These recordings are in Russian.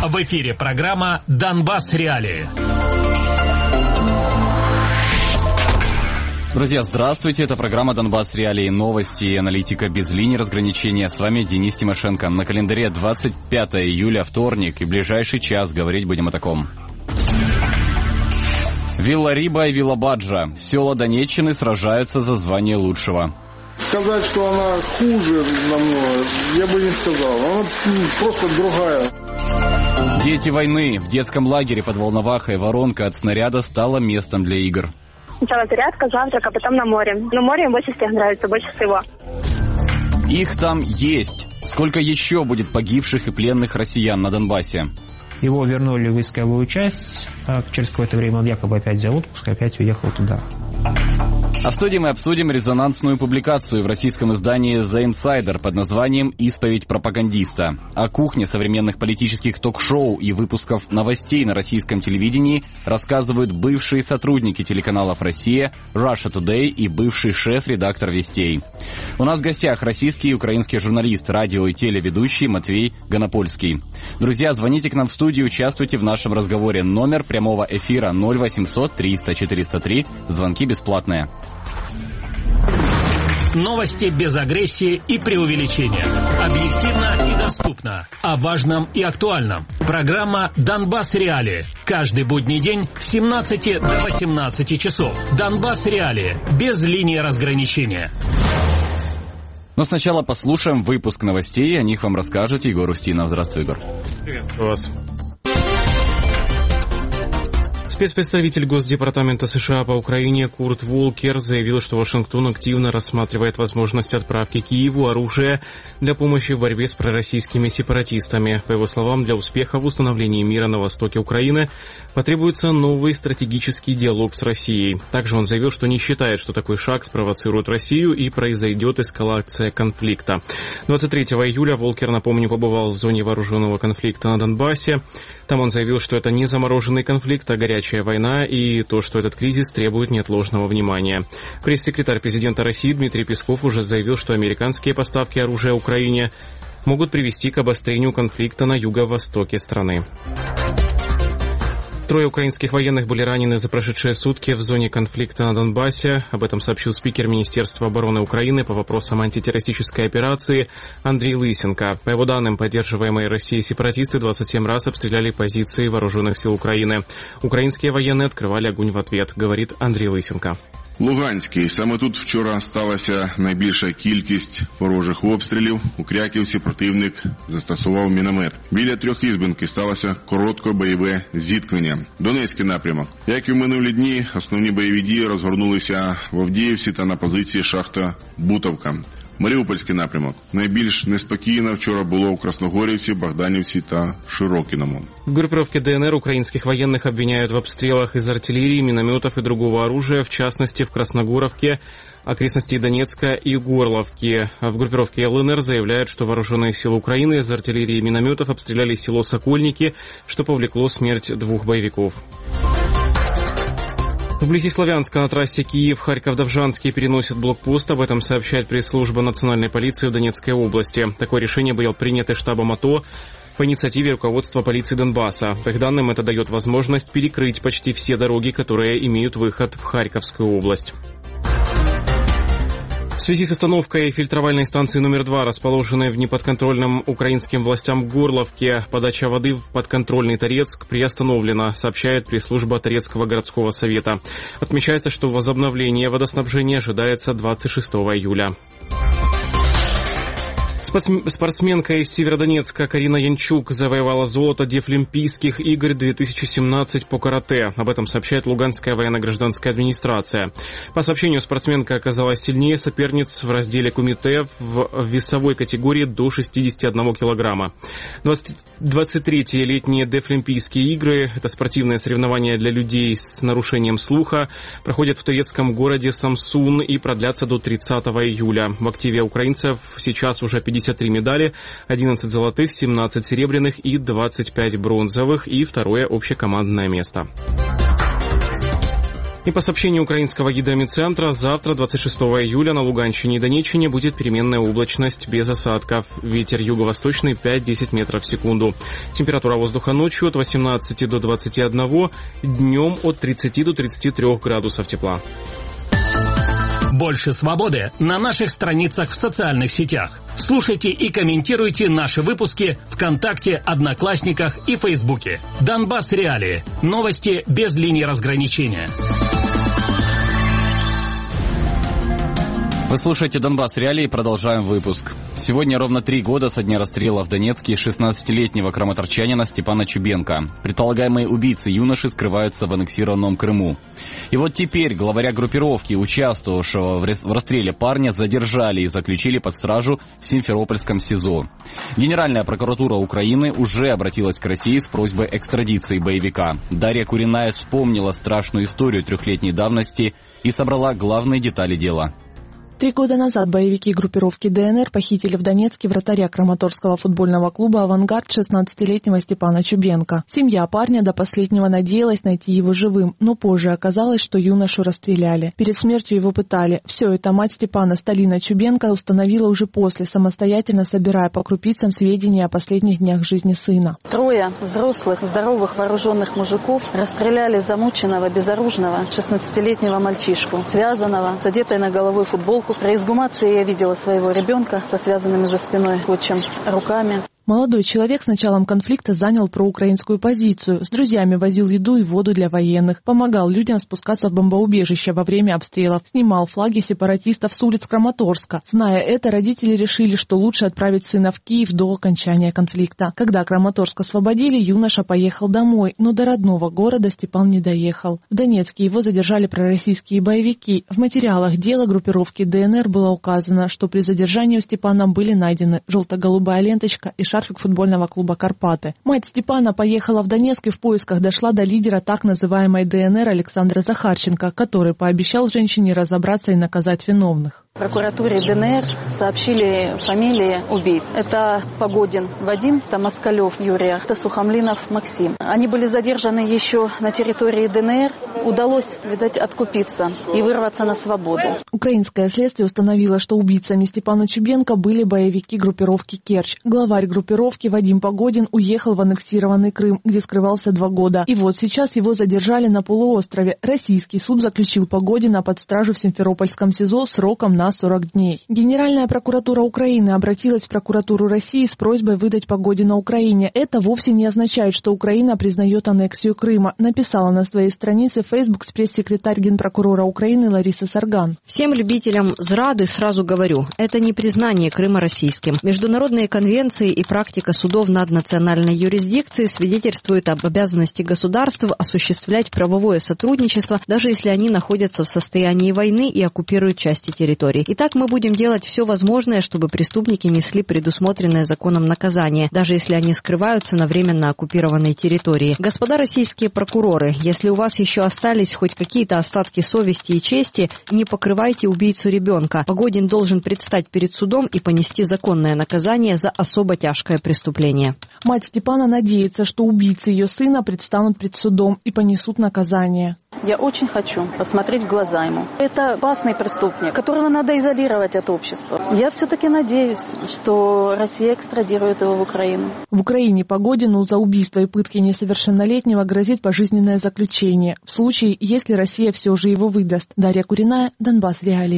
В эфире программа «Донбасс. Реалии». Друзья, здравствуйте. Это программа «Донбасс. Реалии». Новости и аналитика без линии разграничения. С вами Денис Тимошенко. На календаре 25 июля, вторник. И в ближайший час говорить будем о таком. Вилла Риба и Вилла Баджа. Села Донеччины сражаются за звание лучшего. Сказать, что она хуже намного, я бы не сказал. Она просто другая. Дети войны. В детском лагере под Волновахой воронка от снаряда стала местом для игр. Сначала зарядка, завтрак, а потом на море. Но море им больше всех нравится, больше всего. Их там есть. Сколько еще будет погибших и пленных россиян на Донбассе? Его вернули в войсковую часть, а через какое-то время он якобы опять взял отпуск и опять уехал туда. А в студии мы обсудим резонансную публикацию в российском издании The Insider под названием «Исповедь пропагандиста». О кухне современных политических ток-шоу и выпусков новостей на российском телевидении рассказывают бывшие сотрудники телеканалов «Россия», Russia Today и бывший шеф-редактор «Вестей». У нас в гостях российский и украинский журналист, радио и телеведущий Матвей Гонопольский. Друзья, звоните к нам в студию, участвуйте в нашем разговоре. Номер прямого эфира 0800 300 403. Звонки бесплатные. Новости без агрессии и преувеличения. Объективно и доступно. О важном и актуальном. Программа «Донбасс. Реалии». Каждый будний день с 17 до 18 часов. «Донбасс. Реалии». Без линии разграничения. Но сначала послушаем выпуск новостей. О них вам расскажет Егор Устинов. Здравствуй, Егор. Приветствую вас. Спецпредставитель Госдепартамента США по Украине Курт Волкер заявил, что Вашингтон активно рассматривает возможность отправки Киеву оружия для помощи в борьбе с пророссийскими сепаратистами. По его словам, для успеха в установлении мира на востоке Украины потребуется новый стратегический диалог с Россией. Также он заявил, что не считает, что такой шаг спровоцирует Россию и произойдет эскалация конфликта. 23 июля Волкер, напомню, побывал в зоне вооруженного конфликта на Донбассе. Там он заявил, что это не замороженный конфликт, а горячая война, и то, что этот кризис требует неотложного внимания. Пресс-секретарь президента России Дмитрий Песков уже заявил, что американские поставки оружия Украине могут привести к обострению конфликта на юго-востоке страны. 3 украинских военных были ранены за прошедшие сутки в зоне конфликта на Донбассе. Об этом сообщил спикер Министерства обороны Украины по вопросам антитеррористической операции Андрей Лысенко. По его данным, поддерживаемые Россией сепаратисты 27 раз обстреляли позиции вооруженных сил Украины. Украинские военные открывали огонь в ответ, говорит Андрій Лисенко. Луганський. Саме тут вчора сталася найбільша кількість ворожих обстрілів. У Кряківці противник застосував міномет. Біля Трьохізбинки сталося коротке бойове зіткнення. Донецький напрямок. Як і в минулі дні, основні бойові дії розгорнулися в Авдіївці та на позиції шахта Бутовка. Маріупольський напрямок. Найбільш неспокійно вчора було у Красногорівці, Богданівці та Широкіному. В группировке ДНР украинских военных обвиняют в обстрелах из артиллерии, минометов и другого оружия, в частности в Красногоровке, окрестностей Донецка и Горловки. В группировке ЛНР заявляют, что вооруженные силы Украины из артиллерии и минометов обстреляли село Сокольники, что повлекло смерть 2 боевиков. Вблизи Славянска на трассе Киев-Харьков-Довжанский переносят блокпост. Об этом сообщает пресс-служба национальной полиции в Донецкой области. Такое решение было принято штабом АТО по инициативе руководства полиции Донбасса. По их данным, это дает возможность перекрыть почти все дороги, которые имеют выход в Харьковскую область. В связи с остановкой фильтровальной станции номер 2, расположенной в неподконтрольном украинским властям Горловке, подача воды в подконтрольный Торецк приостановлена, сообщает пресс-служба Торецкого городского совета. Отмечается, что возобновление водоснабжения ожидается 26 июля. Спортсменка из Северодонецка Карина Янчук завоевала золото Дефлимпийских игр 2017 по карате. Об этом сообщает Луганская военно-гражданская администрация. По сообщению, спортсменка оказалась сильнее соперниц в разделе кумите в весовой категории до 61 килограмма. 23-е летние Дефлимпийские игры – это спортивное соревнование для людей с нарушением слуха, проходят в турецком городе Самсун и продлятся до 30 июля. В активе украинцев сейчас уже 53 медали, 11 золотых, 17 серебряных и 25 бронзовых и второе общекомандное место. И по сообщению украинского гидромедцентра, завтра, 26 июля, на Луганщине и Донеччине будет переменная облачность без осадков. Ветер юго-восточный 5-10 метров в секунду. Температура воздуха ночью от 18 до 21, днем от 30 до 33 градусов тепла. Больше свободы на наших страницах в социальных сетях. Слушайте и комментируйте наши выпуски ВКонтакте, Одноклассниках и Фейсбуке. Донбасс Реалии. Новости без линии разграничения. Вы слушаете «Донбасс Реалии», продолжаем выпуск. Сегодня ровно 3 года со дня расстрела в Донецке 16-летнего краматорчанина Степана Чубенко. Предполагаемые убийцы юноши скрываются в аннексированном Крыму. И вот теперь главаря группировки, участвовавшего в расстреле парня, задержали и заключили под стражу в Симферопольском СИЗО. Генеральная прокуратура Украины уже обратилась к России с просьбой экстрадиции боевика. Дарья Куриная вспомнила страшную историю 3-летней давности и собрала главные детали дела. 3 года назад боевики группировки ДНР похитили в Донецке вратаря краматорского футбольного клуба «Авангард» 16-летнего Степана Чубенко. Семья парня до последнего надеялась найти его живым, но позже оказалось, что юношу расстреляли. Перед смертью его пытали. Все это мать Степана, Сталина Чубенко, установила уже после, самостоятельно собирая по крупицам сведения о последних днях жизни сына. 3 взрослых, здоровых, вооруженных мужиков расстреляли замученного, безоружного 16-летнего мальчишку, связанного, с одетой на головой футболку. При эксгумации я видела своего ребенка со связанными за спиной скотчем руками. Молодой человек с началом конфликта занял проукраинскую позицию. С друзьями возил еду и воду для военных. Помогал людям спускаться в бомбоубежище во время обстрелов. Снимал флаги сепаратистов с улиц Краматорска. Зная это, родители решили, что лучше отправить сына в Киев до окончания конфликта. Когда Краматорск освободили, юноша поехал домой, но до родного города Степан не доехал. В Донецке его задержали пророссийские боевики. В материалах дела группировки ДНР было указано, что при задержании у Степана были найдены желто-голубая ленточка и шарфик футбольного клуба «Карпаты». Мать Степана поехала в Донецк и в поисках дошла до лидера так называемой ДНР Александра Захарченко, который пообещал женщине разобраться и наказать виновных. В прокуратуре ДНР сообщили фамилии убийц. Это Погодин Вадим, это Москалев Юрий, это Сухомлинов Максим. Они были задержаны еще на территории ДНР. Удалось, видать, откупиться и вырваться на свободу. Украинское следствие установило, что убийцами Степана Чубенко были боевики группировки «Керчь». Главарь группировки Вадим Погодин уехал в аннексированный Крым, где скрывался 2 года. И вот сейчас его задержали на полуострове. Российский суд заключил Погодина под стражу в Симферопольском СИЗО сроком на 40 дней. Генеральная прокуратура Украины обратилась в прокуратуру России с просьбой выдать Погодина Украине. Это вовсе не означает, что Украина признает аннексию Крыма, написала на своей странице в Facebook пресс-секретарь генпрокурора Украины Лариса Сарган. Всем любителям зрады сразу говорю, это не признание Крыма российским. Международные конвенции и практика судов наднациональной юрисдикции свидетельствуют об обязанности государств осуществлять правовое сотрудничество, даже если они находятся в состоянии войны и оккупируют части территории. Итак, мы будем делать все возможное, чтобы преступники несли предусмотренное законом наказание, даже если они скрываются на временно оккупированной территории. Господа российские прокуроры, если у вас еще остались хоть какие-то остатки совести и чести, не покрывайте убийцу ребенка. Погодин должен предстать перед судом и понести законное наказание за особо тяжкое преступление. Мать Степана надеется, что убийцы ее сына предстанут перед судом и понесут наказание. Я очень хочу посмотреть в глаза ему. Это опасный преступник, которого надо изолировать от общества. Я все-таки надеюсь, что Россия экстрадирует его в Украину. В Украине Погодину за убийство и пытки несовершеннолетнего грозит пожизненное заключение, в случае, если Россия все же его выдаст. Дарья Куриная, Донбасс Реалии.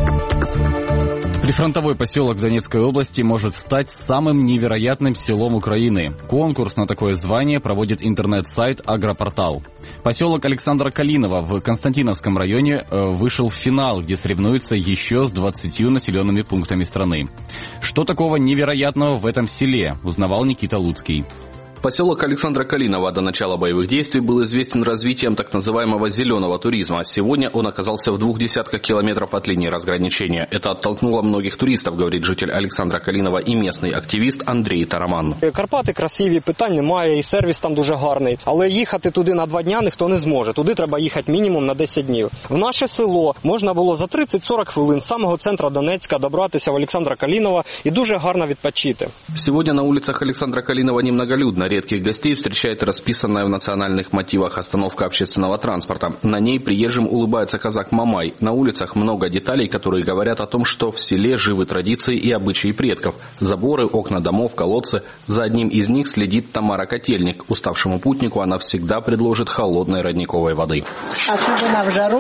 Прифронтовой поселок в Донецкой области может стать самым невероятным селом Украины. Конкурс на такое звание проводит интернет-сайт «Агропортал». Поселок Александра Калинова в Константиновском районе вышел в финал, где соревнуются еще с 20 населенными пунктами страны. Что такого невероятного в этом селе, узнавал Никита Луцкий. Поселок Александра Калинова до начала боевых действий был известен развитием так называемого зеленого туризма. Сегодня он оказался в 20 километров от линии разграничения. Это оттолкнуло многих туристов, говорит житель Александра Калинова і местный активіст Андрій Тараман. Карпати красиві, питань немає, і сервіс там дуже гарний. Але їхати туди на 2 дня ніхто не зможе. Туди треба їхати мінімум на 10 днів. В наше село можна було за 30-40 хвилин з самого центру Донецька добратися в Александра Калинова і дуже гарно відпочити. Сегодня на улицах Александра Калинова немноголюдно. Особенно редких гостей встречает расписанная в национальных мотивах остановка общественного транспорта. На ней приезжим улыбается казак Мамай. На улицах много деталей, которые говорят о том, что в селе живы традиции и обычаи предков. Заборы, окна домов, колодцы. За одним из них следит Тамара Котельник. Уставшему путнику она всегда предложит холодной родниковой воды. Особенно в жару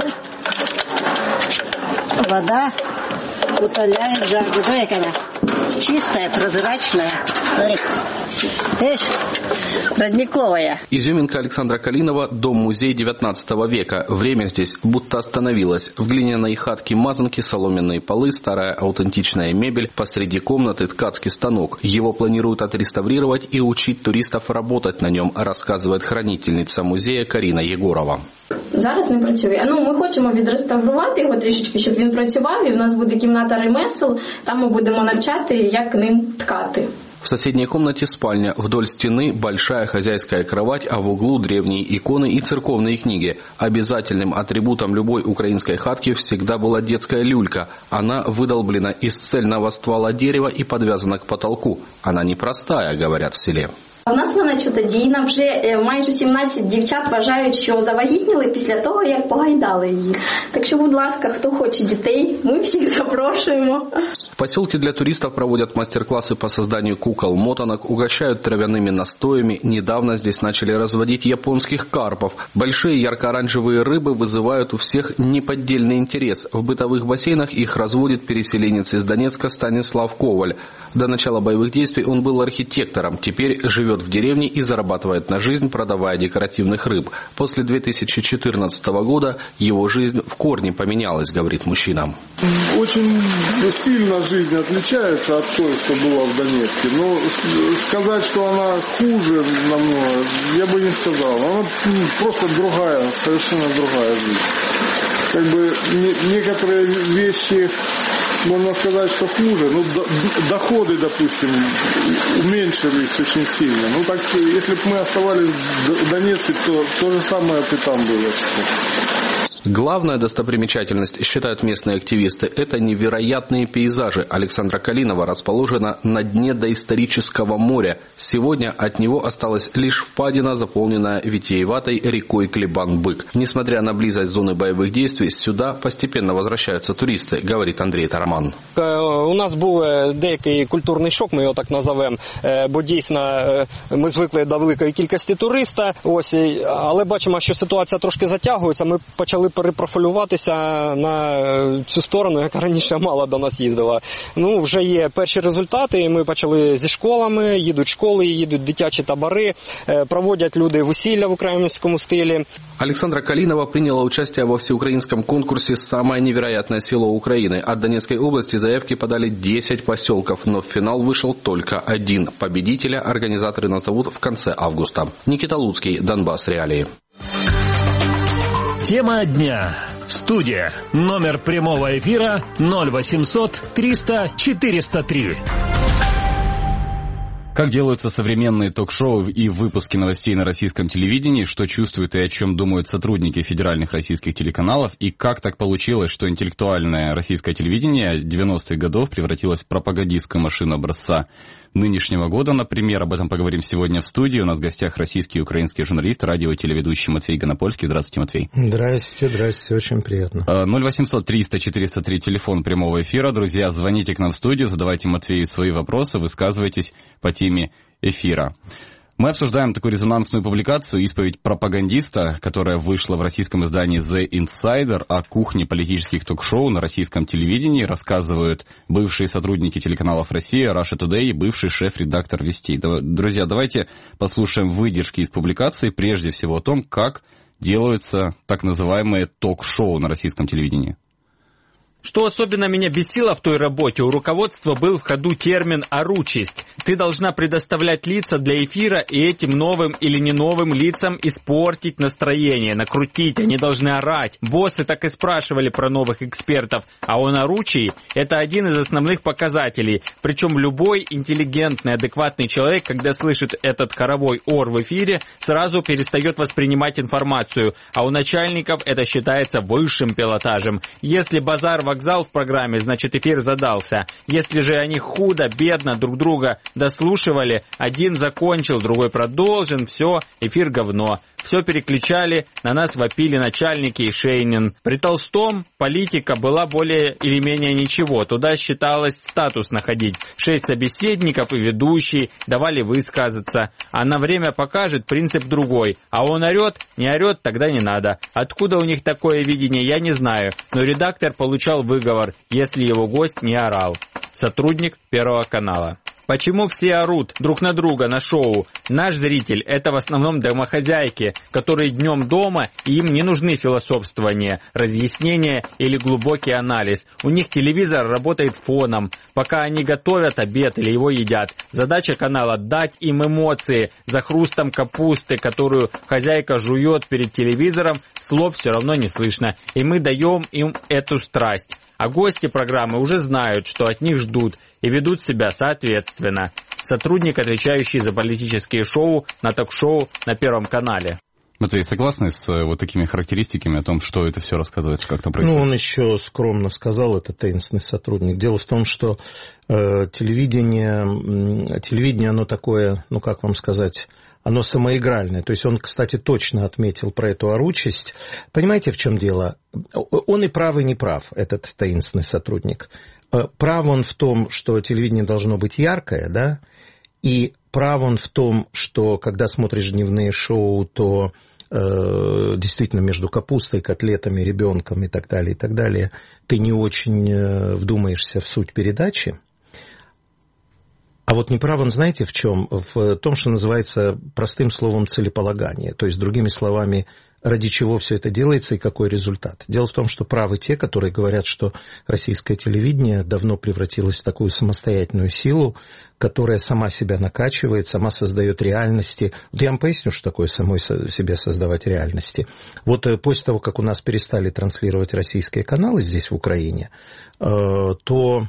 вода утоляет жажду. Смотри, какая чистая, прозрачная. Смотри. Видишь? Родниковая. Изюминка Александра Калинова – дом-музей 19 века. Время здесь будто остановилось. В глиняной хатке мазанки, соломенные полы, старая аутентичная мебель. Посреди комнаты ткацкий станок. Его планируют отреставрировать и учить туристов работать на нем, рассказывает хранительница музея Карина Єгорова. Зараз не працює. Ми хочемо відреставрувати його трішечки, щоб він працював, і в нас буде кімната ремесел, там ми будемо навчати, як ним ткати. В соседней комнате спальня. Вдоль стены большая хозяйская кровать, а в углу древние иконы и церковные книги. Обязательным атрибутом любой украинской хатки всегда была детская люлька. Она выдолблена из цельного ствола дерева и подвязана к потолку. Она непростая, говорят в селе. У нас вона чудодійна, вже майже 17 дівчат вважають, що завагітніли після того, як погайдали її. Так що, будь ласка, хто хоче дітей, ми всіх запрошуємо. В поселке для туристов проводят мастер-классы по созданию кукол-мотанок, угощают травяными настоями. Недавно здесь начали разводить японских карпов. Большие ярко-оранжевые рыбы вызывают у всех неподдельный интерес. В бытовых бассейнах их разводит переселенец из Донецка Станислав Коваль. До начала боевых действий он был архитектором, теперь живет в деревне и зарабатывает на жизнь, продавая декоративных рыб. После 2014 года его жизнь в корне поменялась, говорит мужчина. Очень сильно жизнь отличается от той, что была в Донецке. Но сказать, что она хуже намного, я бы не сказал. Она просто другая, совершенно другая жизнь. Как бы некоторые вещи, можно сказать, что хуже. Ну, доходы, допустим, уменьшились очень сильно. Ну, так, если бы мы оставались в Донецке, то же самое и там было. Главная достопримечательность, считают местные активисты, это невероятные пейзажи. Александра Калинова расположена на дне доисторического моря. Сегодня от него осталась лишь впадина, заполненная витиеватой рекой Клебан-Бык. Несмотря на близость зоны боевых действий, сюда постепенно возвращаются туристы, говорит Андрей Тараман. У нас був деякий культурний шок, ми його так називаємо, бо дійсно ми звикли до великої кількості туриста, але бачимо, що ситуація трошки затягується, ми почали перепрофілюватися на цю сторону, яка раніше мало до нас їздила. Ну, вже є перші результати, ми почали зі школами, їдуть школи, їдуть дитячі табори, проводять люди весілля в українському стилі. Александра Калинова приняла участие во всеукраинском конкурсе «Самое невероятное село Украины». От Донецкой области заявки подали 10 поселков, но в финал вышел только один. Победителя организаторы назовут в конце августа. Никита Луцкий, Донбасс Реалии. Тема дня. Студия. Номер прямого эфира 0800 300 403. Как делаются современные ток-шоу и выпуски новостей на российском телевидении, что чувствуют и о чем думают сотрудники федеральных российских телеканалов, и как так получилось, что интеллектуальное российское телевидение 90-х годов превратилось в пропагандистскую машину образца нынешнего года, например. Об этом поговорим сегодня в студии. У нас в гостях российский и украинский журналист, радио- и телеведущий Матвей Гонопольский. Здравствуйте, Матвей. Здравствуйте, очень приятно. 0800 300 403, телефон прямого эфира. Друзья, звоните к нам в студию, задавайте Матвею свои вопросы, высказывайтесь по теме эфира. Мы обсуждаем такую резонансную публикацию «Исповедь пропагандиста», которая вышла в российском издании The Insider о кухне политических ток-шоу на российском телевидении. Рассказывают бывшие сотрудники телеканалов «Россия», Russia Today и бывший шеф-редактор «Вестей». Друзья, давайте послушаем выдержки из публикации, прежде всего о том, как делаются так называемые ток-шоу на российском телевидении. Что особенно меня бесило в той работе, у руководства был в ходу термин «оручесть». Ты должна предоставлять лица для эфира и этим новым или не новым лицам испортить настроение, накрутить, они должны орать. Боссы так и спрашивали про новых экспертов, а о наручии – это один из основных показателей. Причем любой интеллигентный, адекватный человек, когда слышит этот хоровой ор в эфире, сразу перестает воспринимать информацию, а у начальников это считается высшим пилотажем. Если базар в вокзал в программе, значит эфир задался. Если же они худо, бедно друг друга дослушивали, один закончил, другой продолжен, все, эфир говно. Все переключали, на нас вопили начальники и Шейнин. При Толстом политика была более или менее ничего. Туда считалось статус находить. 6 собеседников и ведущий давали высказаться. А на время покажет принцип другой. А он орет, не орет, тогда не надо. Откуда у них такое видение, я не знаю. Но редактор получал выговор, если его гость не орал. Сотрудник Первого канала. Почему все орут друг на друга на шоу? Наш зритель – это в основном домохозяйки, которые днем дома, и им не нужны философствования, разъяснения или глубокий анализ. У них телевизор работает фоном, пока они готовят обед или его едят. Задача канала – дать им эмоции. За хрустом капусты, которую хозяйка жует перед телевизором, слов все равно не слышно. И мы даем им эту страсть. А гости программы уже знают, что от них ждут, и ведут себя соответственно. Сотрудник, отвечающий за политические шоу на ток-шоу на Первом канале. Матвей, согласны с вот такими характеристиками о том, что это все рассказывается, как там происходит? Ну, он еще скромно сказал, это таинственный сотрудник. Дело в том, что телевидение, оно такое, ну, как вам сказать, оно самоигральное. То есть он, кстати, точно отметил про эту оручесть. Понимаете, в чем дело? Он и прав, и не прав, этот таинственный сотрудник. Прав он в том, что телевидение должно быть яркое, да, и прав он в том, что когда смотришь дневные шоу, то действительно между капустой, котлетами, ребенком и так далее, ты не очень вдумаешься в суть передачи. А вот неправ он, знаете, в чем? В том, что называется простым словом целеполагание. То есть, другими словами, ради чего все это делается и какой результат. Дело в том, что правы те, которые говорят, что российское телевидение давно превратилось в такую самостоятельную силу, которая сама себя накачивает, сама создает реальности. Вот я вам поясню, что такое самой себе создавать реальности. Вот после того, как у нас перестали транслировать российские каналы здесь, в Украине, то,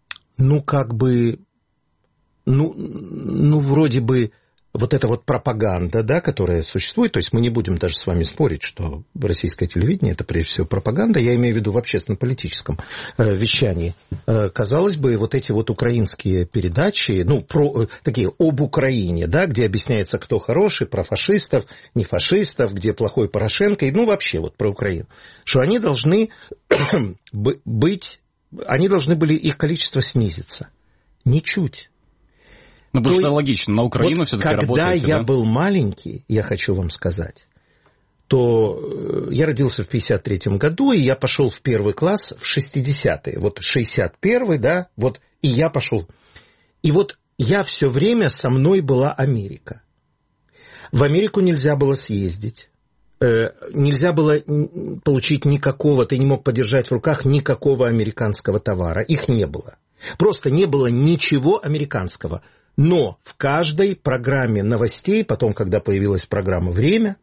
вроде бы вот эта вот пропаганда, да, которая существует, то есть мы не будем даже с вами спорить, что российское телевидение – это прежде всего пропаганда, я имею в виду в общественно-политическом вещании. Казалось бы, вот эти вот украинские передачи, такие об Украине, да, где объясняется, кто хороший, про фашистов, не фашистов, где плохой Порошенко, вообще вот про Украину, что они должны были, их количество снизиться. Ничуть. Ну, потому что логично, на Украину вот все-таки работает. Когда я был маленький, я хочу вам сказать, то я родился в 1953 году, и я пошел в первый класс в 60-е. Вот 61-й, да, вот, и я пошел. И вот я все время, со мной была Америка. В Америку нельзя было съездить. Нельзя было получить никакого, ты не мог подержать в руках никакого американского товара. Их не было. Просто не было ничего американского. Но в каждой программе новостей, потом, когда появилась программа «Время»,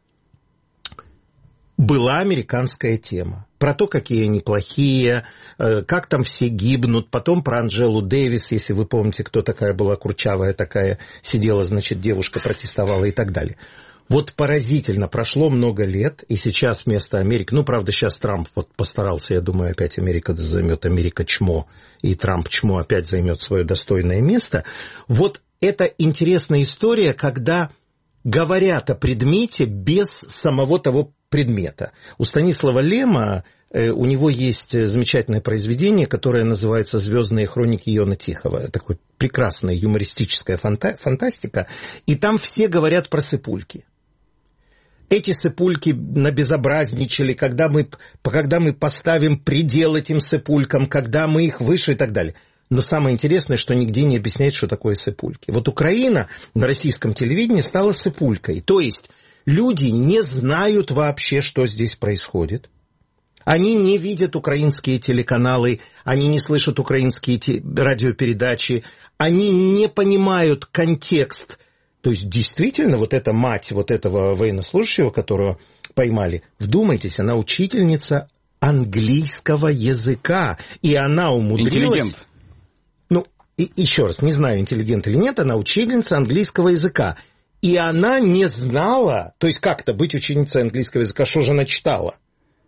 была американская тема. Про то, какие они плохие, как там все гибнут. Потом про Анджелу Дэвис, если вы помните, кто такая была, курчавая такая, сидела, значит, девушка протестовала и так далее. Вот поразительно, прошло много лет, и сейчас вместо Америки, правда, сейчас Трамп вот постарался, я думаю, опять Америка займет Америка-чмо, и Трамп-чмо опять займет свое достойное место. Вот это интересная история, когда говорят о предмете без самого того предмета. У Станислава Лема, у него есть замечательное произведение, которое называется «Звездные хроники Йона Тихого». Такое прекрасная юмористическая фантастика, и там все говорят про сыпульки. Эти сыпульки набезобразничали, когда мы поставим предел этим сыпулькам, когда мы их выше и так далее. Но самое интересное, что нигде не объясняет, что такое сыпульки. Вот Украина на российском телевидении стала сыпулькой. То есть люди не знают вообще, что здесь происходит. Они не видят украинские телеканалы, они не слышат украинские радиопередачи, они не понимают контекст. То есть, действительно, вот эта мать вот этого военнослужащего, которого поймали, вдумайтесь, она учительница английского языка, и она умудрилась... Интеллигент. Еще раз, не знаю, интеллигент или нет, она учительница английского языка. И она не знала, то есть как-то быть ученицей английского языка, что же она читала?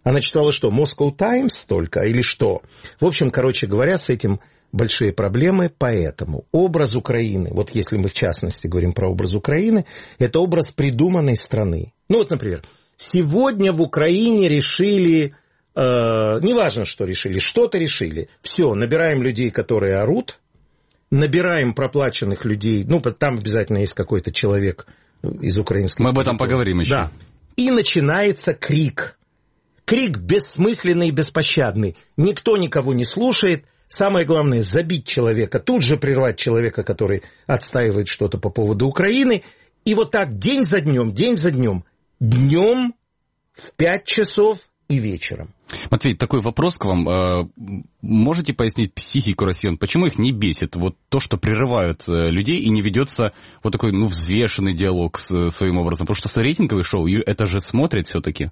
Она читала что, Moscow Times только или что? В общем, короче говоря, с этим большие проблемы, поэтому образ Украины, вот если мы в частности говорим про образ Украины, это образ придуманной страны. Ну вот, например, сегодня в Украине решили, неважно, что решили, что-то решили. Все, набираем людей, которые орут, набираем проплаченных людей, ну, там обязательно есть какой-то человек из украинской... Мы об этом поговорим еще. Да. И начинается крик. Крик бессмысленный и беспощадный. Никто никого не слушает. Самое главное, забить человека, тут же прервать человека, который отстаивает что-то по поводу Украины. И вот так день за днем, днем в 5 часов и вечером. Матвей, такой вопрос к вам. Можете пояснить психику россиян? Почему их не бесит вот то, что прерывают людей и не ведется вот такой, взвешенный диалог своим образом? Потому что рейтинговое шоу, это же смотрит все-таки.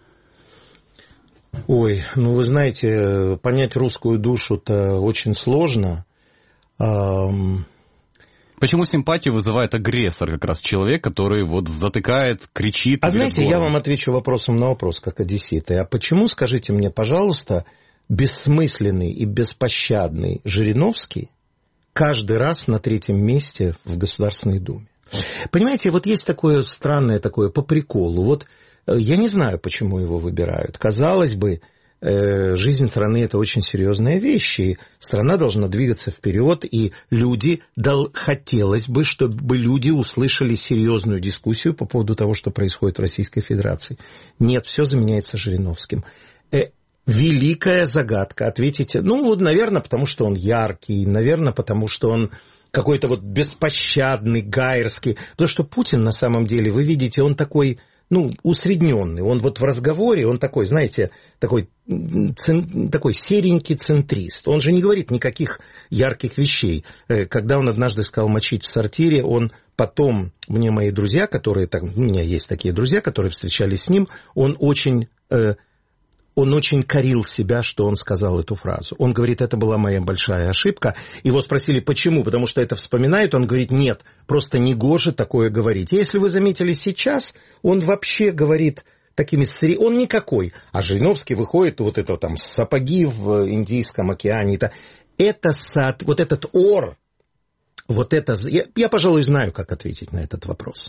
Ой, вы знаете, понять русскую душу-то очень сложно. Почему симпатию вызывает агрессор, как раз человек, который вот затыкает, кричит? А знаете, я вам отвечу вопросом на вопрос, как одесситы. А почему, скажите мне, пожалуйста, бессмысленный и беспощадный Жириновский каждый раз на 3-м месте в Государственной Думе? Понимаете, вот есть такое странное такое по приколу. Вот я не знаю, почему его выбирают. Казалось бы, жизнь страны – это очень серьезная вещь, и страна должна двигаться вперед, и хотелось бы, чтобы люди услышали серьезную дискуссию по поводу того, что происходит в Российской Федерации. Нет, все заменяется Жириновским. Великая загадка. Ответите, наверное, потому что он яркий, наверное, потому что он какой-то вот беспощадный, гайерский. Потому что Путин, на самом деле, вы видите, он такой... усредненный. Он вот в разговоре, он такой, знаете, такой серенький центрист. Он же не говорит никаких ярких вещей. Когда он однажды сказал мочить в сортире, он потом, мне мои друзья, которые, у меня есть такие друзья, которые встречались с ним, он очень корил себя, что он сказал эту фразу. Он говорит, это была моя большая ошибка. Его спросили, почему? Потому что это вспоминает. Он говорит, нет, просто негоже такое говорить. И если вы заметили сейчас, он вообще говорит такими... Он никакой. А Жириновский выходит, вот это там сапоги в Индийском океане. Вот этот ор, я, пожалуй, знаю, как ответить на этот вопрос.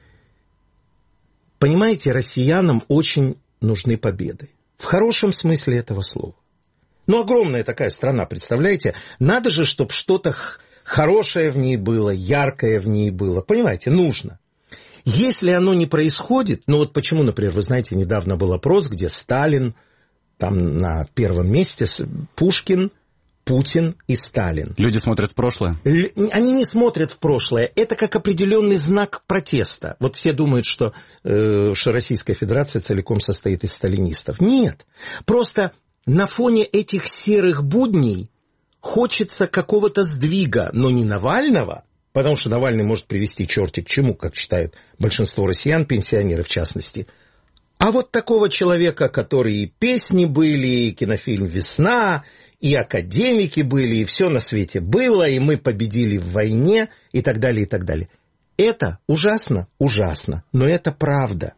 Понимаете, россиянам очень нужны победы. В хорошем смысле этого слова. Огромная такая страна, представляете? Надо же, чтобы что-то хорошее в ней было, яркое в ней было. Понимаете, нужно. Если оно не происходит, почему, например, вы знаете, недавно был опрос, где Сталин, там на 1-м месте, Пушкин, Путин и Сталин. Люди смотрят в прошлое? Они не смотрят в прошлое. Это как определенный знак протеста. Вот все думают, что Российская Федерация целиком состоит из сталинистов. Нет. Просто на фоне этих серых будней хочется какого-то сдвига, но не Навального, потому что Навальный может привести черти к чему, как считают большинство россиян, пенсионеры в частности. А вот такого человека, который и песни были, и кинофильм «Весна», и академики были, и все на свете было, и мы победили в войне, и так далее, и так далее. Это ужасно, но это правда.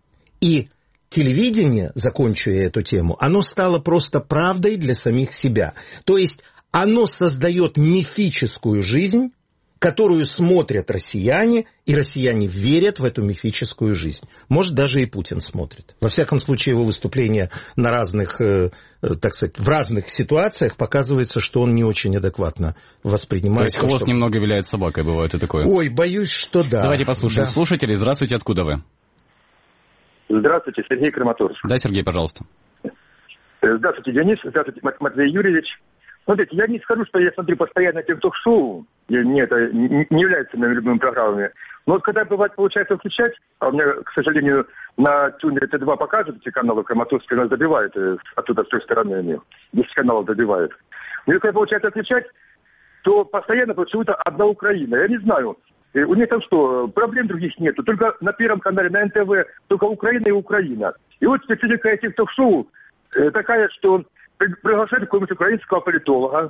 И телевидение, закончу я эту тему, оно стало просто правдой для самих себя. То есть оно создает мифическую жизнь, которую смотрят россияне, и россияне верят в эту мифическую жизнь. Может, даже и Путин смотрит. Во всяком случае, его выступления на разных, так сказать, в разных ситуациях показывается, что он не очень адекватно воспринимает. То есть хвост немного виляет собакой, бывает и такое. Ой, боюсь, что да. Давайте послушаем слушателей. Здравствуйте, откуда вы? Здравствуйте, Сергей Краматорск. Да, Сергей, пожалуйста. Здравствуйте, Денис. Здравствуйте, Матвей Юрьевич. Смотрите, я не скажу, что я смотрю постоянно эти ток-шоу, мне это не является моими любимыми программами. Но вот когда бывает, получается включать, а у меня, к сожалению, на Тюнере Т2 показывают эти каналы, Краматорский нас добивает, оттуда с той стороны они, 10 каналов добивают. Но когда получается включать, то постоянно почему-то одна Украина. Я не знаю, у них там что, проблем других нету, только на Первом канале, на НТВ, только Украина и Украина. И вот специфика этих ток-шоу такая, что приглашают какого-нибудь украинского политолога,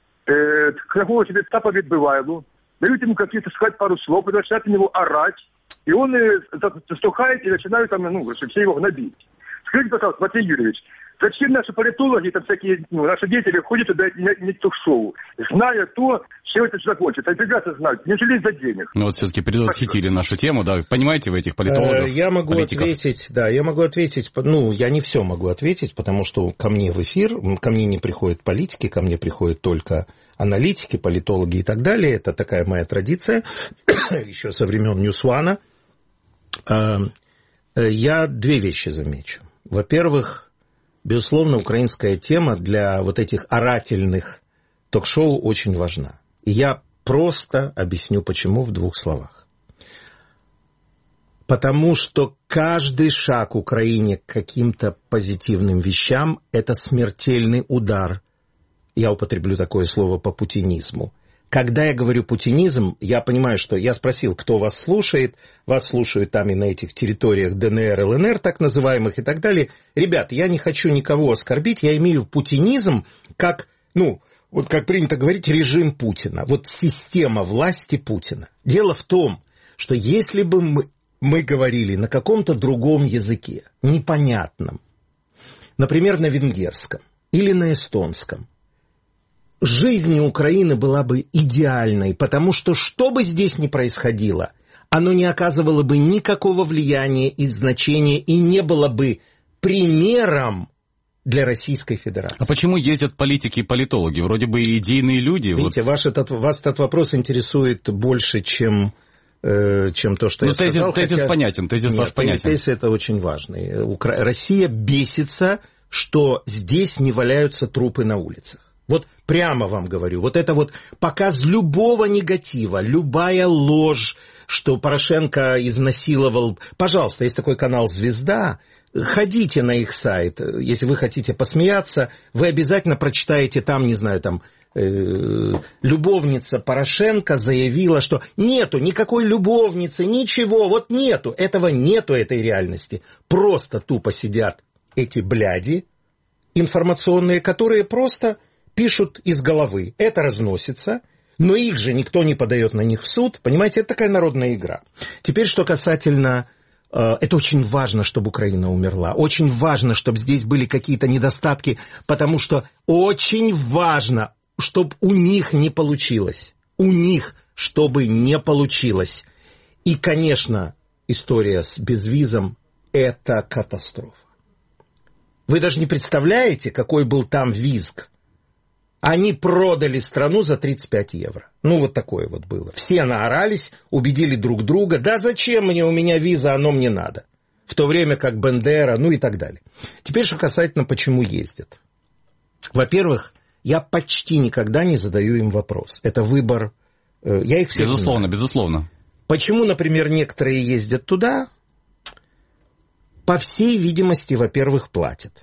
какого-то Стапа Відбивайлу, дают ему какие-то сказать пару слов, начинают на него орать, и он застухает и начинают там, все его гнобить. Скажите, пожалуйста, Матвей Юрьевич, зачем наши политологи, там всякие, наши деятели ходят туда на ток-шоу, зная то, чем это закончится? Они прекрасно знают, неужели из-за денег? Ну вот все-таки предвосхитили нашу тему, да, понимаете, в этих политологов, Я могу политиков? ответить, я не все могу ответить, потому что ко мне в эфир, ко мне не приходят политики, ко мне приходят только аналитики, политологи и так далее. Это такая моя традиция, еще со времен Ньюсвана. Я две вещи замечу. Во-первых, безусловно, украинская тема для вот этих орательных ток-шоу очень важна. И я просто объясню, почему в двух словах. Потому что каждый шаг Украине к каким-то позитивным вещам – это смертельный удар. Я употреблю такое слово по путинизму. Когда я говорю путинизм, я понимаю, что я спросил, кто вас слушает. Вас слушают там и на этих территориях ДНР, ЛНР, так называемых, и так далее. Ребят, я не хочу никого оскорбить, я имею путинизм как, вот как принято говорить, режим Путина. Вот система власти Путина. Дело в том, что если бы мы говорили на каком-то другом языке, непонятном, например, на венгерском или на эстонском, жизнь Украины была бы идеальной, потому что бы здесь ни происходило, оно не оказывало бы никакого влияния и значения и не было бы примером для Российской Федерации. А почему ездят политики и политологи? Вроде бы идейные люди. Видите, вас этот вопрос интересует больше, чем то, что я сказал. Тезис понятен, ваш понятен. Тезис это очень важный. Россия бесится, что здесь не валяются трупы на улицах. Вот прямо вам говорю, вот это вот показ любого негатива, любая ложь, что Порошенко изнасиловал. Пожалуйста, есть такой канал «Звезда», ходите на их сайт, если вы хотите посмеяться, вы обязательно прочитаете там, не знаю, там, любовница Порошенко заявила, что нету никакой любовницы, ничего, вот нету, этой реальности. Просто тупо сидят эти бляди информационные, которые просто пишут из головы. Это разносится, но их же никто не подает на них в суд. Понимаете, это такая народная игра. Теперь, что касательно... Это очень важно, чтобы Украина умерла. Очень важно, чтобы здесь были какие-то недостатки, потому что очень важно, чтобы у них не получилось. Чтобы не получилось. И, конечно, история с безвизом – это катастрофа. Вы даже не представляете, какой был там визг. Они продали страну за 35 евро. Вот такое вот было. Все наорались, убедили друг друга. Да зачем мне, у меня виза, оно мне надо. В то время как Бендера, и так далее. Теперь, что касательно, почему ездят. Во-первых, я почти никогда не задаю им вопрос. Это выбор. Я их всех знаю. Безусловно. Почему, например, некоторые ездят туда? По всей видимости, во-первых, платят.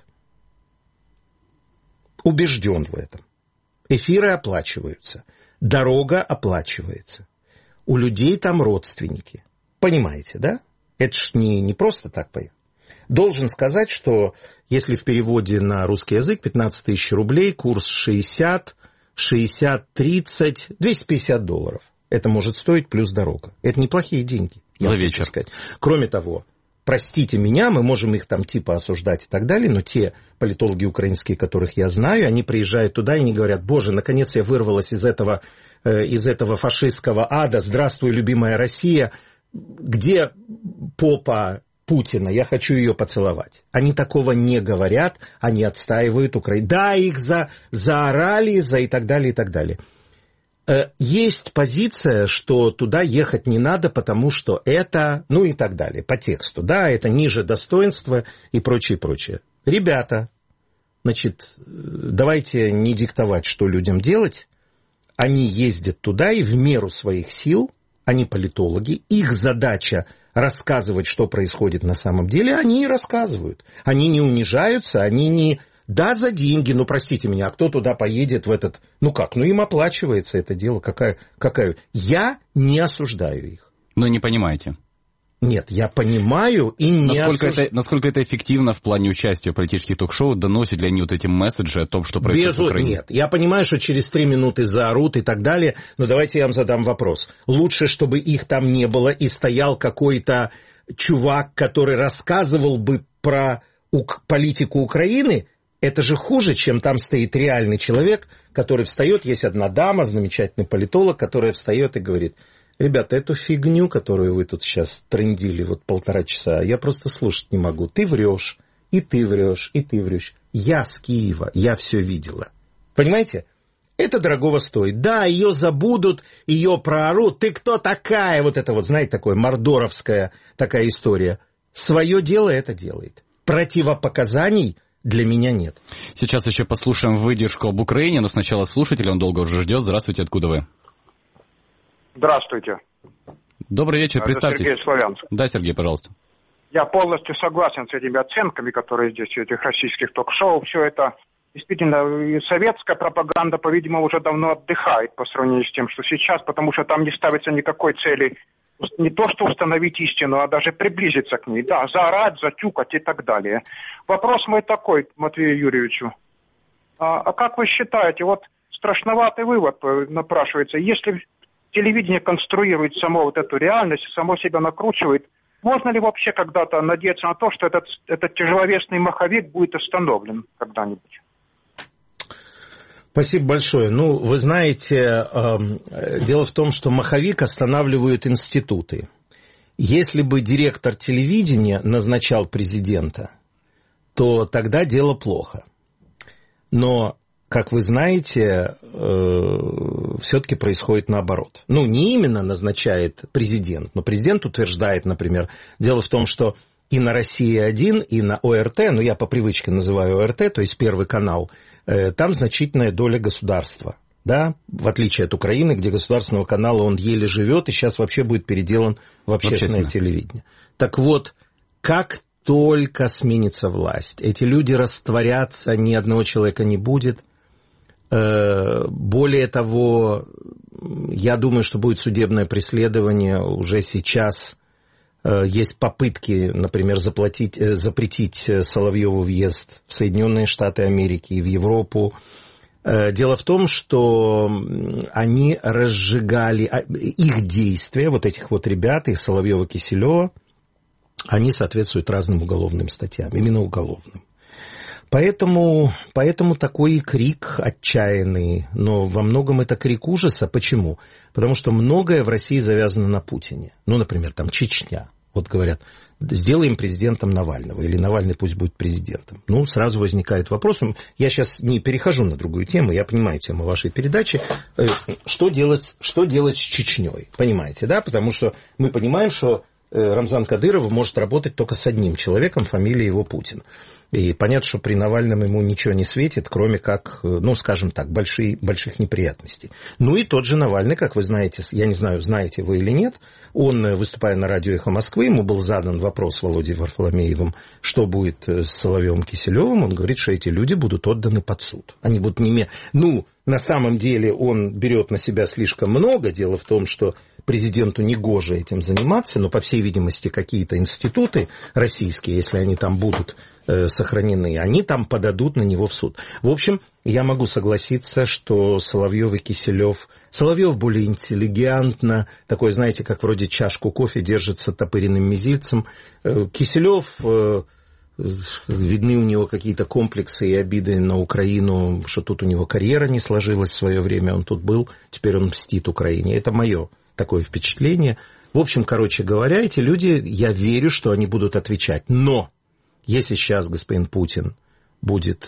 Убежден в этом. Эфиры оплачиваются. Дорога оплачивается. У людей там родственники. Понимаете, да? Это ж не просто так поехать. Должен сказать, что если в переводе на русский язык 15 тысяч рублей, курс 60, 30, $250. Это может стоить плюс дорога. Это неплохие деньги. За вечер. Кроме того, простите меня, мы можем их там типа осуждать и так далее, но те политологи украинские, которых я знаю, они приезжают туда и не говорят: боже, наконец я вырвалась из этого фашистского ада, здравствуй, любимая Россия, где попа Путина, я хочу ее поцеловать. Они такого не говорят, они отстаивают Украину. Да, их заорали, и так далее, и так далее. Есть позиция, что туда ехать не надо, потому что это, и так далее, по тексту, да, это ниже достоинства и прочее, прочее. Ребята, давайте не диктовать, что людям делать. Они ездят туда и в меру своих сил, они политологи, их задача рассказывать, что происходит на самом деле, они и рассказывают. Они не унижаются, они не... Да, за деньги, простите меня, а кто туда поедет в этот... им оплачивается это дело, какая... Я не осуждаю их. Но не понимаете. Нет, я понимаю и не осуждаю. Насколько это эффективно в плане участия в политических ток-шоу, доносят ли они вот эти месседжи о том, что происходит в Украине? Нет, я понимаю, что через 3 минуты заорут и так далее, но давайте я вам задам вопрос. Лучше, чтобы их там не было и стоял какой-то чувак, который рассказывал бы про политику Украины, это же хуже, чем там стоит реальный человек, который встает. Есть одна дама, замечательный политолог, которая встает и говорит: ребята, эту фигню, которую вы тут сейчас трындили вот 1,5 часа, я просто слушать не могу. Ты врешь, и ты врешь, и ты врешь. Я с Киева, я все видела. Понимаете? Это дорогого стоит. Да, ее забудут, ее проорут. Ты кто такая? Вот это вот, знаете, такое мордоровская такая история. Свое дело это делает. Противопоказаний для меня нет. Сейчас еще послушаем выдержку об Украине, но сначала слушатель, он долго уже ждет. Здравствуйте, откуда вы? Здравствуйте. Добрый вечер, представьтесь. Сергей Славянск. Да, Сергей, пожалуйста. Я полностью согласен с этими оценками, которые здесь, этих российских ток-шоу. Все это действительно, советская пропаганда, по-видимому, уже давно отдыхает по сравнению с тем, что сейчас, потому что там не ставится никакой цели не то что установить истину, а даже приблизиться к ней. Да, заорать, затюкать и так далее. Вопрос мой такой, Матвею Юрьевичу. А как вы считаете, вот страшноватый вывод напрашивается, если телевидение конструирует само вот эту реальность, само себя накручивает, можно ли вообще когда-то надеяться на то, что этот тяжеловесный маховик будет остановлен когда-нибудь? Спасибо большое. Ну, вы знаете, дело в том, что маховик останавливают институты. Если бы директор телевидения назначал президента, то тогда дело плохо. Но, как вы знаете, все-таки происходит наоборот. Ну, не именно назначает президент, но президент утверждает, например. Дело в том, что и на «Россия-1», и на ОРТ, ну, я по привычке называю ОРТ, то есть Первый канал, там значительная доля государства, да, в отличие от Украины, где государственного канала он еле живет и сейчас вообще будет переделан в общественное телевидение. Так вот, как только сменится власть, эти люди растворятся, ни одного человека не будет. Более того, я думаю, что будет судебное преследование уже сейчас. Есть попытки, например, запретить Соловьеву въезд в Соединенные Штаты Америки и в Европу. Дело в том, что они разжигали их действия, вот этих вот ребят, их Соловьева, Киселева, они соответствуют разным уголовным статьям, именно уголовным. Поэтому такой крик отчаянный, но во многом это крик ужаса. Почему? Потому что многое в России завязано на Путине. Ну, например, там Чечня. Вот говорят, сделаем президентом Навального, или Навальный пусть будет президентом. Ну, сразу возникает вопрос, я сейчас не перехожу на другую тему, я понимаю тему вашей передачи, что делать с Чечней, понимаете, да? Потому что мы понимаем, что Рамзан Кадыров может работать только с одним человеком, фамилия его Путин. И понятно, что при Навальном ему ничего не светит, кроме как, ну, скажем так, больших неприятностей. Ну и тот же Навальный, как вы знаете, я не знаю, знаете вы или нет, он, выступая на радио «Эхо Москвы», ему был задан вопрос Володей Варфоломеевым, что будет с Соловьевым, Киселевым, он говорит, что эти люди будут отданы под суд. Они будут Ну, на самом деле он берет на себя слишком много, дело в том, что президенту негоже этим заниматься, но, по всей видимости, какие-то институты российские, если они там будут сохранены, они там подадут на него в суд. В общем, я могу согласиться, что Соловьев и Киселев... Соловьев более интеллигентно, такой, знаете, как вроде чашку кофе держится топыренным мизинцем. Киселев... Видны у него какие-то комплексы и обиды на Украину, что тут у него карьера не сложилась в свое время, он тут был, теперь он мстит Украине. Это мое такое впечатление. В общем, короче говоря, эти люди, я верю, что они будут отвечать. Но если сейчас господин Путин будет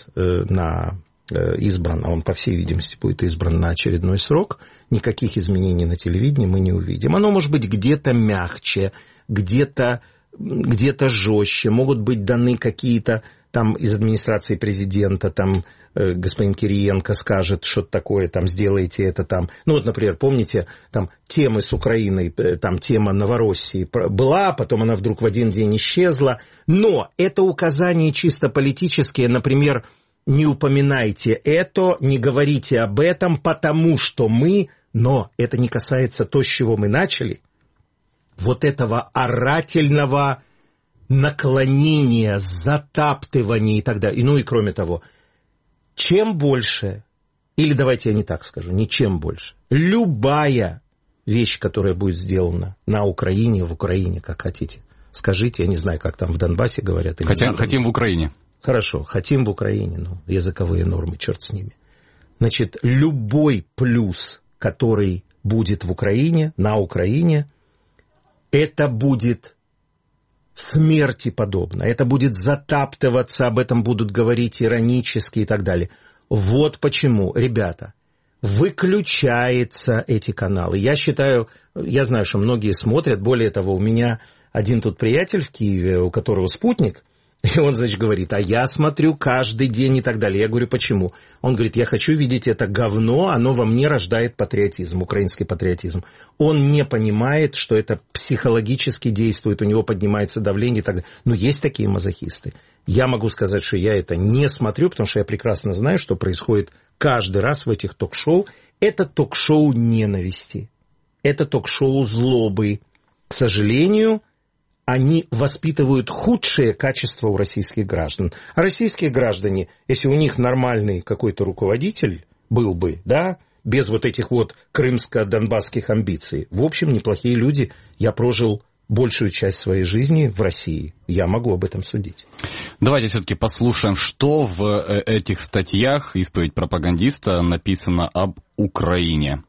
избран, а он, по всей видимости, будет избран на очередной срок, никаких изменений на телевидении мы не увидим. Оно может быть где-то мягче, где-то жестче, могут быть даны какие-то там из администрации президента, там господин Кириенко скажет что-то такое, там сделайте это там. Ну вот, например, помните, там темы с Украиной, там тема Новороссии была, потом она вдруг в один день исчезла. Но это указания чисто политические, например, не упоминайте это, не говорите об этом, потому что но это не касается то, с чего мы начали. Вот этого орательного наклонения, затаптывания и так далее. Ну и кроме того, чем больше, или давайте я не так скажу, не чем больше, любая вещь, которая будет сделана на Украине, в Украине, как хотите, скажите, я не знаю, как там в Донбассе говорят. Хотим в Украине. Хорошо, хотим в Украине, языковые нормы, черт с ними. Значит, любой плюс, который будет в Украине, на Украине, это будет смерти подобно, это будет затаптываться, об этом будут говорить иронически и так далее. Вот почему, ребята, выключаются эти каналы. Я считаю, я знаю, что многие смотрят, более того, у меня один тут приятель в Киеве, у которого спутник, и он, значит, говорит, а я смотрю каждый день и так далее. Я говорю, почему? Он говорит, я хочу видеть это говно, оно во мне рождает патриотизм, украинский патриотизм. Он не понимает, что это психологически действует, у него поднимается давление и так далее. Но есть такие мазохисты. Я могу сказать, что я это не смотрю, потому что я прекрасно знаю, что происходит каждый раз в этих ток-шоу. Это ток-шоу ненависти, это ток-шоу злобы. К сожалению, они воспитывают худшие качества у российских граждан. А российские граждане, если у них нормальный какой-то руководитель был бы, да, без вот этих вот крымско-донбасских амбиций, в общем, неплохие люди. Я прожил большую часть своей жизни в России. Я могу об этом судить. Давайте все-таки послушаем, что в этих статьях «Исповедь пропагандиста» написано об Украине.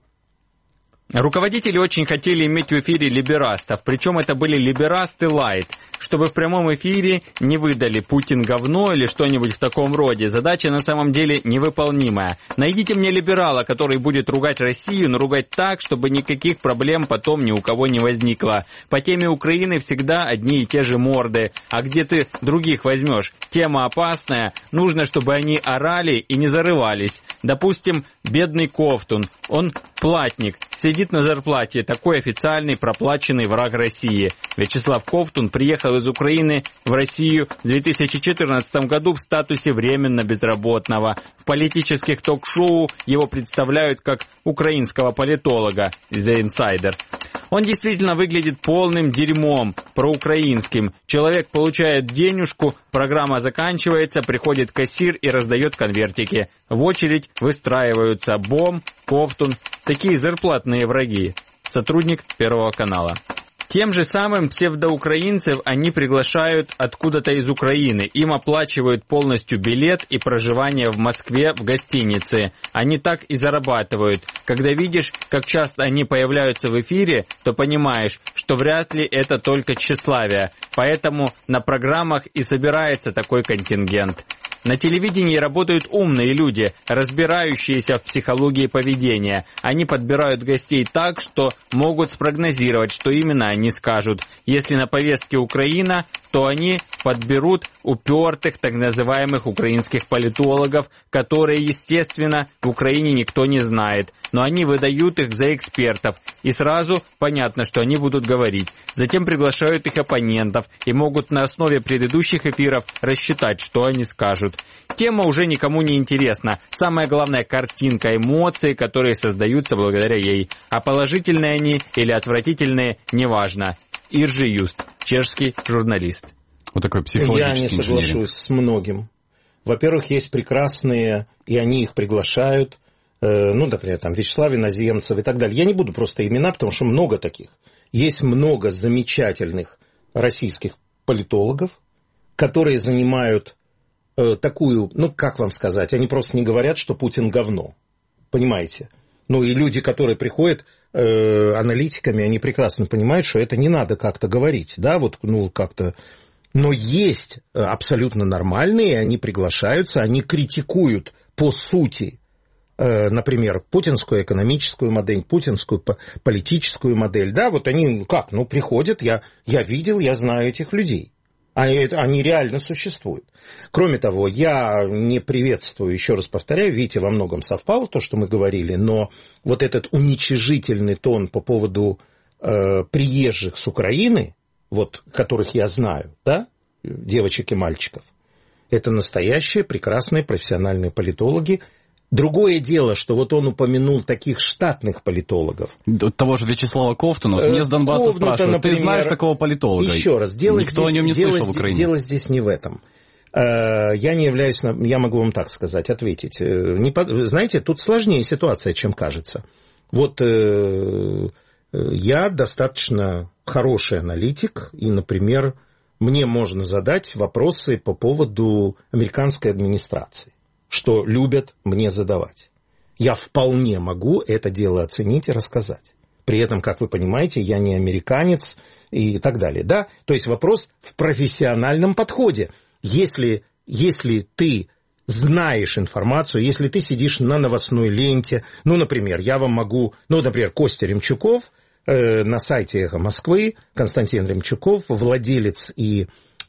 Руководители очень хотели иметь в эфире либерастов, причем это были либерасты лайт, чтобы в прямом эфире не выдали «Путин говно» или что-нибудь в таком роде. Задача на самом деле невыполнимая. Найдите мне либерала, который будет ругать Россию, но ругать так, чтобы никаких проблем потом ни у кого не возникло. По теме Украины всегда одни и те же морды. А где ты других возьмешь? Тема опасная, нужно, чтобы они орали и не зарывались. Допустим, бедный Ковтун, он платник, сидит на зарплате, такой официальный проплаченный враг России. Вячеслав Ковтун приехал из Украины в Россию в 2014 году в статусе временно безработного. В политических ток-шоу его представляют как украинского политолога The Insider. Он действительно выглядит полным дерьмом, проукраинским. Человек получает денежку, программа заканчивается, приходит кассир и раздает конвертики. В очередь выстраиваются Бом, Ковтун, такие зарплатные враги. Сотрудник Первого канала. Тем же самым псевдоукраинцев они приглашают откуда-то из Украины. Им оплачивают полностью билет и проживание в Москве в гостинице. Они так и зарабатывают. Когда видишь, как часто они появляются в эфире, то понимаешь, что вряд ли это только тщеславие. Поэтому на программах и собирается такой контингент. На телевидении работают умные люди, разбирающиеся в психологии поведения. Они подбирают гостей так, что могут спрогнозировать, что именно они скажут. Если на повестке Украина, то они подберут упертых так называемых украинских политологов, которые, естественно, в Украине никто не знает. Но они выдают их за экспертов. И сразу понятно, что они будут говорить. Затем приглашают их оппонентов и могут на основе предыдущих эфиров рассчитать, что они скажут. Тема уже никому не интересна. Самое главное — картинка, эмоции, которые создаются благодаря ей. А положительные они или отвратительные — неважно. Иржи Юст, чешский журналист. Вот такой психологический инженер. Я не соглашусь с многим. Во-первых, есть прекрасные, и они их приглашают, например, там Вячеслав Иноземцев и так далее. Я не буду просто имена, потому что много таких. Есть много замечательных российских политологов, которые занимают такую, как вам сказать, они просто не говорят, что Путин говно. Понимаете? И люди, которые приходят аналитиками, они прекрасно понимают, что это не надо как-то говорить, да, как-то. Но есть абсолютно нормальные, они приглашаются, они критикуют по сути, например, путинскую экономическую модель, путинскую политическую модель, да, они приходят, я видел, я знаю этих людей. Они реально существуют. Кроме того, я не приветствую, еще раз повторяю, видите, во многом совпало то, что мы говорили, но вот этот уничижительный тон по поводу приезжих с Украины, которых я знаю, да, девочек и мальчиков, это настоящие прекрасные профессиональные политологи. Другое дело, что он упомянул таких штатных политологов. Того же Вячеслава Ковтуна. Мне с Донбасса спрашивают, например, ты знаешь такого политолога? Еще раз, никто о нем не слышал в Украине. Дело здесь не в этом. Я не являюсь, я могу вам так сказать, ответить. Знаете, тут сложнее ситуация, чем кажется. Я достаточно хороший аналитик, и, например, мне можно задать вопросы по поводу американской администрации, что любят мне задавать. Я вполне могу это дело оценить и рассказать. При этом, как вы понимаете, я не американец и так далее. Да? То есть вопрос в профессиональном подходе. Если ты знаешь информацию, если ты сидишь на новостной ленте, например, я вам могу, например, Костя Ремчуков на сайте «Эхо Москвы», Константин Ремчуков, владелец и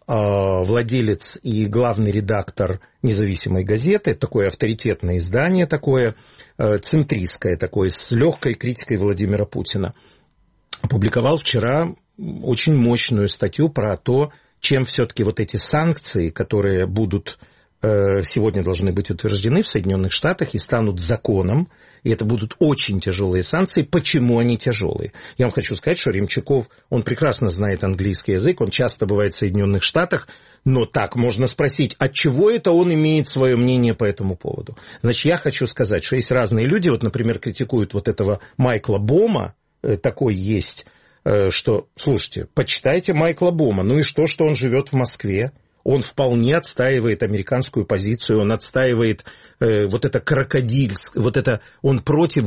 главный редактор независимой газеты, такое авторитетное издание, такое центристское, такое с легкой критикой Владимира Путина, опубликовал вчера очень мощную статью про то, чем все-таки вот эти санкции, которые будут сегодня должны быть утверждены в Соединенных Штатах и станут законом, и это будут очень тяжелые санкции. Почему они тяжелые? Я вам хочу сказать, что Ремчуков, он прекрасно знает английский язык, он часто бывает в Соединенных Штатах, но так можно спросить, от чего это он имеет свое мнение по этому поводу? Значит, я хочу сказать, что есть разные люди, вот, например, критикуют вот этого Майкла Бома, такой есть, что, слушайте, почитайте Майкла Бома, ну и что он живет в Москве? Он вполне отстаивает американскую позицию, он отстаивает вот это крокодильское, он против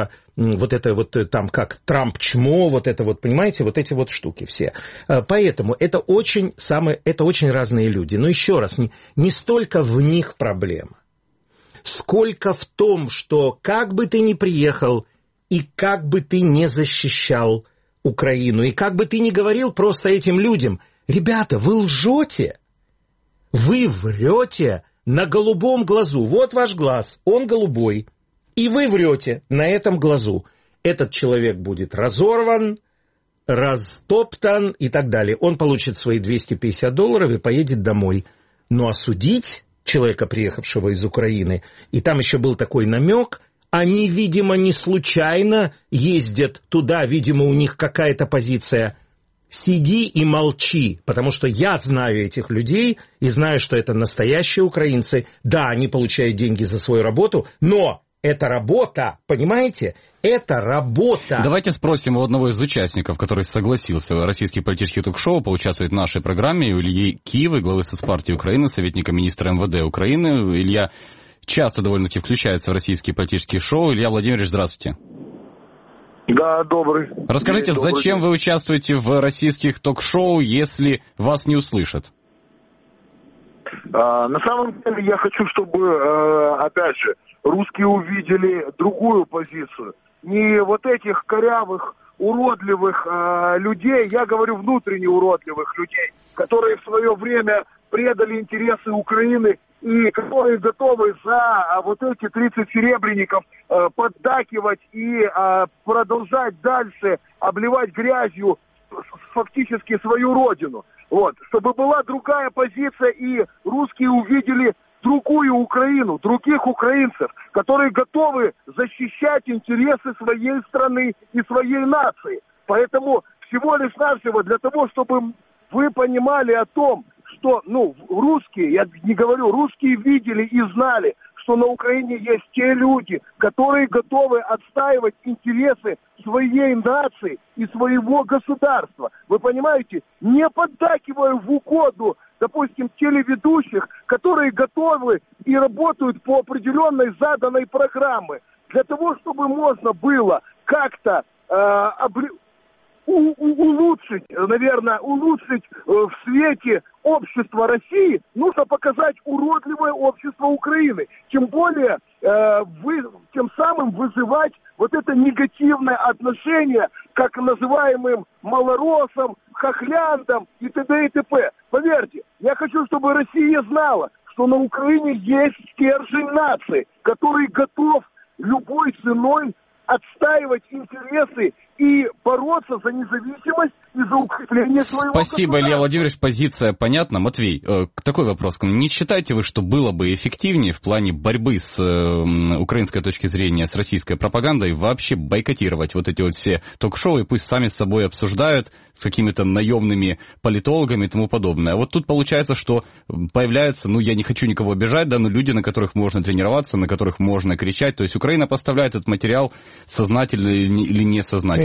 там как Трамп-чмо, понимаете, вот эти вот штуки все. Поэтому это очень разные люди. Но еще раз, не столько в них проблема, сколько в том, что как бы ты ни приехал и как бы ты не защищал Украину, и как бы ты ни говорил просто этим людям, ребята, вы лжете. Вы врете на голубом глазу. Вот ваш глаз, он голубой. И вы врете на этом глазу. Этот человек будет разорван, растоптан и так далее. Он получит свои $250 и поедет домой. Но осудить человека, приехавшего из Украины, и там еще был такой намек, они, видимо, не случайно ездят туда, видимо, у них какая-то позиция. Сиди и молчи, потому что я знаю этих людей и знаю, что это настоящие украинцы. Да, они получают деньги за свою работу, но это работа, понимаете? Это работа. Давайте спросим у одного из участников, который согласился в российских политических ток-шоу поучаствовать в нашей программе, у Ильи Киевы, главы соцпартии Украины, советника министра МВД Украины. Илья часто довольно-таки включается в российские политические шоу. Илья Владимирович, здравствуйте. Да, добрый. Расскажите, зачем вы участвуете в российских ток-шоу, если вас не услышат? На самом деле я хочу, чтобы, опять же, русские увидели другую позицию. Не вот этих корявых, уродливых людей, я говорю внутренне уродливых людей, которые в свое время предали интересы Украины и которые готовы за вот эти 30 серебряников поддакивать и продолжать дальше обливать грязью фактически свою родину. Вот. Чтобы была другая позиция и русские увидели другую Украину, других украинцев, которые готовы защищать интересы своей страны и своей нации. Поэтому всего лишь навсего для того, чтобы вы понимали о том, что, русские, я не говорю, русские видели и знали, что на Украине есть те люди, которые готовы отстаивать интересы своей нации и своего государства. Вы понимаете, не поддакивая в угоду, допустим, телеведущих, которые готовы и работают по определенной заданной программе. Для того, чтобы можно было как-то улучшить в свете общества России, нужно показать уродливое общество Украины. Тем более, тем самым вызывать вот это негативное отношение как называемым малоросам, хохляндам и т.д. и т.п. Поверьте, я хочу, чтобы Россия знала, что на Украине есть стержень нации, который готов любой ценой отстаивать интересы и бороться за независимость и за укрепление своего Спасибо, государства. Илья Владимирович, позиция понятна. Матвей, такой вопрос. Не считаете вы, что было бы эффективнее в плане борьбы с украинской точки зрения, с российской пропагандой, вообще бойкотировать вот эти вот все ток-шоу, и пусть сами с собой обсуждают с какими-то наемными политологами и тому подобное. А вот тут получается, что появляются, я не хочу никого обижать, но люди, на которых можно тренироваться, на которых можно кричать. То есть Украина поставляет этот материал сознательно или несознательно.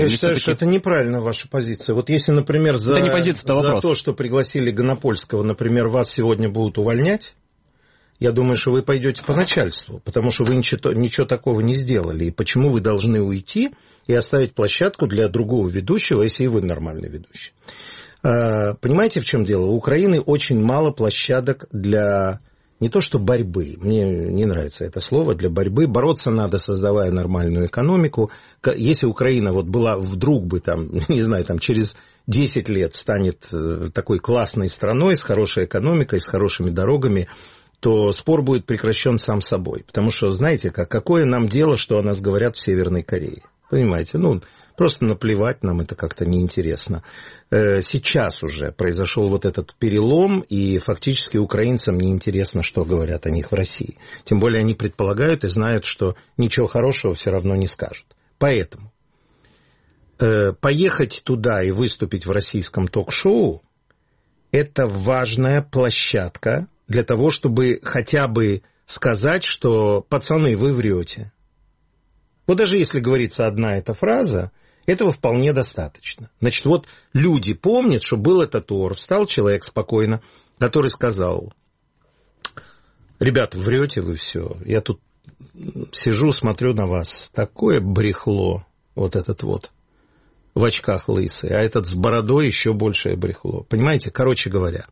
Я считаю, что это неправильно ваша позиция. Вот если, например, за то, что пригласили Гонопольского, например, вас сегодня будут увольнять, я думаю, что вы пойдете по начальству, потому что вы ничего такого не сделали. И почему вы должны уйти и оставить площадку для другого ведущего, если и вы нормальный ведущий? Понимаете, в чем дело? У Украины очень мало площадок для не то что борьбы, мне не нравится это слово, для борьбы. Бороться надо, создавая нормальную экономику. Если Украина вот была вдруг бы там, не знаю, там через 10 лет станет такой классной страной с хорошей экономикой, с хорошими дорогами, то спор будет прекращен сам собой. Потому что, знаете, какое нам дело, что о нас говорят в Северной Корее? Понимаете, просто наплевать нам, это как-то неинтересно. Сейчас уже произошел вот этот перелом, и фактически украинцам неинтересно, что говорят о них в России. Тем более они предполагают и знают, что ничего хорошего все равно не скажут. Поэтому поехать туда и выступить в российском ток-шоу – это важная площадка для того, чтобы хотя бы сказать, что, пацаны, вы врете. Вот даже если говорится одна эта фраза, этого вполне достаточно. Значит, вот люди помнят, что был этот ор, встал человек спокойно, который сказал: ребята, врете вы все, я тут сижу, смотрю на вас, такое брехло, вот этот вот, в очках лысый, а этот с бородой еще большее брехло. Понимаете, короче говоря,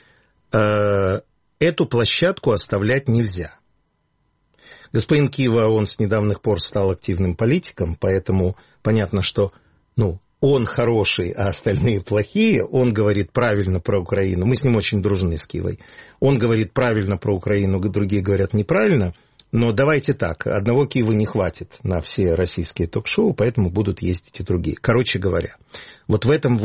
эту площадку оставлять нельзя. Господин Кива, он с недавних пор стал активным политиком, поэтому понятно, что он хороший, а остальные плохие. Он говорит правильно про Украину. Мы с ним очень дружны, с Кивой. Он говорит правильно про Украину, другие говорят неправильно. Но давайте так, одного Кивы не хватит на все российские ток-шоу, поэтому будут ездить и другие. Короче говоря, вот в этом,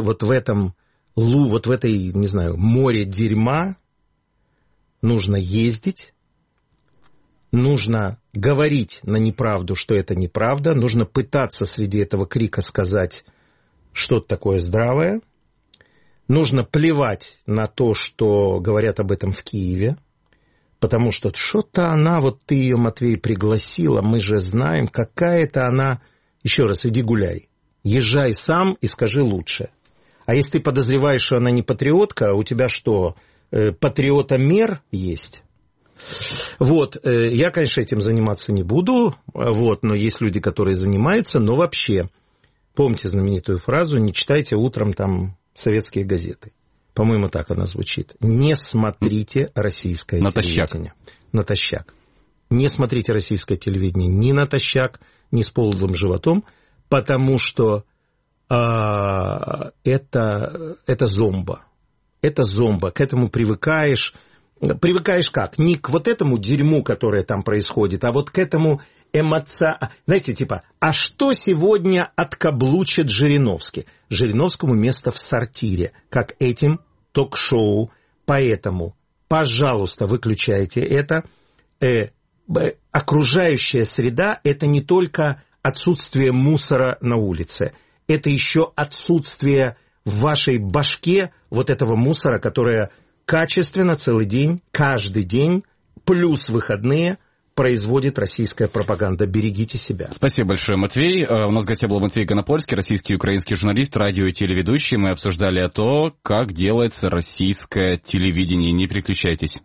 в этой, не знаю, море дерьма нужно ездить. Нужно говорить на неправду, что это неправда. Нужно пытаться среди этого крика сказать что-то такое здравое. Нужно плевать на то, что говорят об этом в Киеве. Потому что что-то она, вот ты ее, Матвей, пригласила, мы же знаем, какая-то она... Еще раз, иди гуляй. Езжай сам и скажи лучше. А если ты подозреваешь, что она не патриотка, у тебя что, патриотомер есть? Вот, я, конечно, этим заниматься не буду, но есть люди, которые занимаются, но вообще, помните знаменитую фразу, не читайте утром там советские газеты. По-моему, так она звучит. Не смотрите российское телевидение. Натощак. Не смотрите российское телевидение ни натощак, ни с полным животом, потому что это зомба. Это зомба, к этому привыкаешь. Привыкаешь как? Не к вот этому дерьму, которое там происходит, а вот к этому знаете, типа, а что сегодня откаблучит Жириновский? Жириновскому место в сортире, как этим ток-шоу. Поэтому, пожалуйста, выключайте это. Окружающая среда – это не только отсутствие мусора на улице, это еще отсутствие в вашей башке вот этого мусора, которое... качественно целый день, каждый день, плюс выходные, производит российская пропаганда. Берегите себя. Спасибо большое, Матвей. У нас в гостях был Матвей Гонопольский, российский и украинский журналист, радио и телеведущий. Мы обсуждали то, как делается российское телевидение. Не переключайтесь.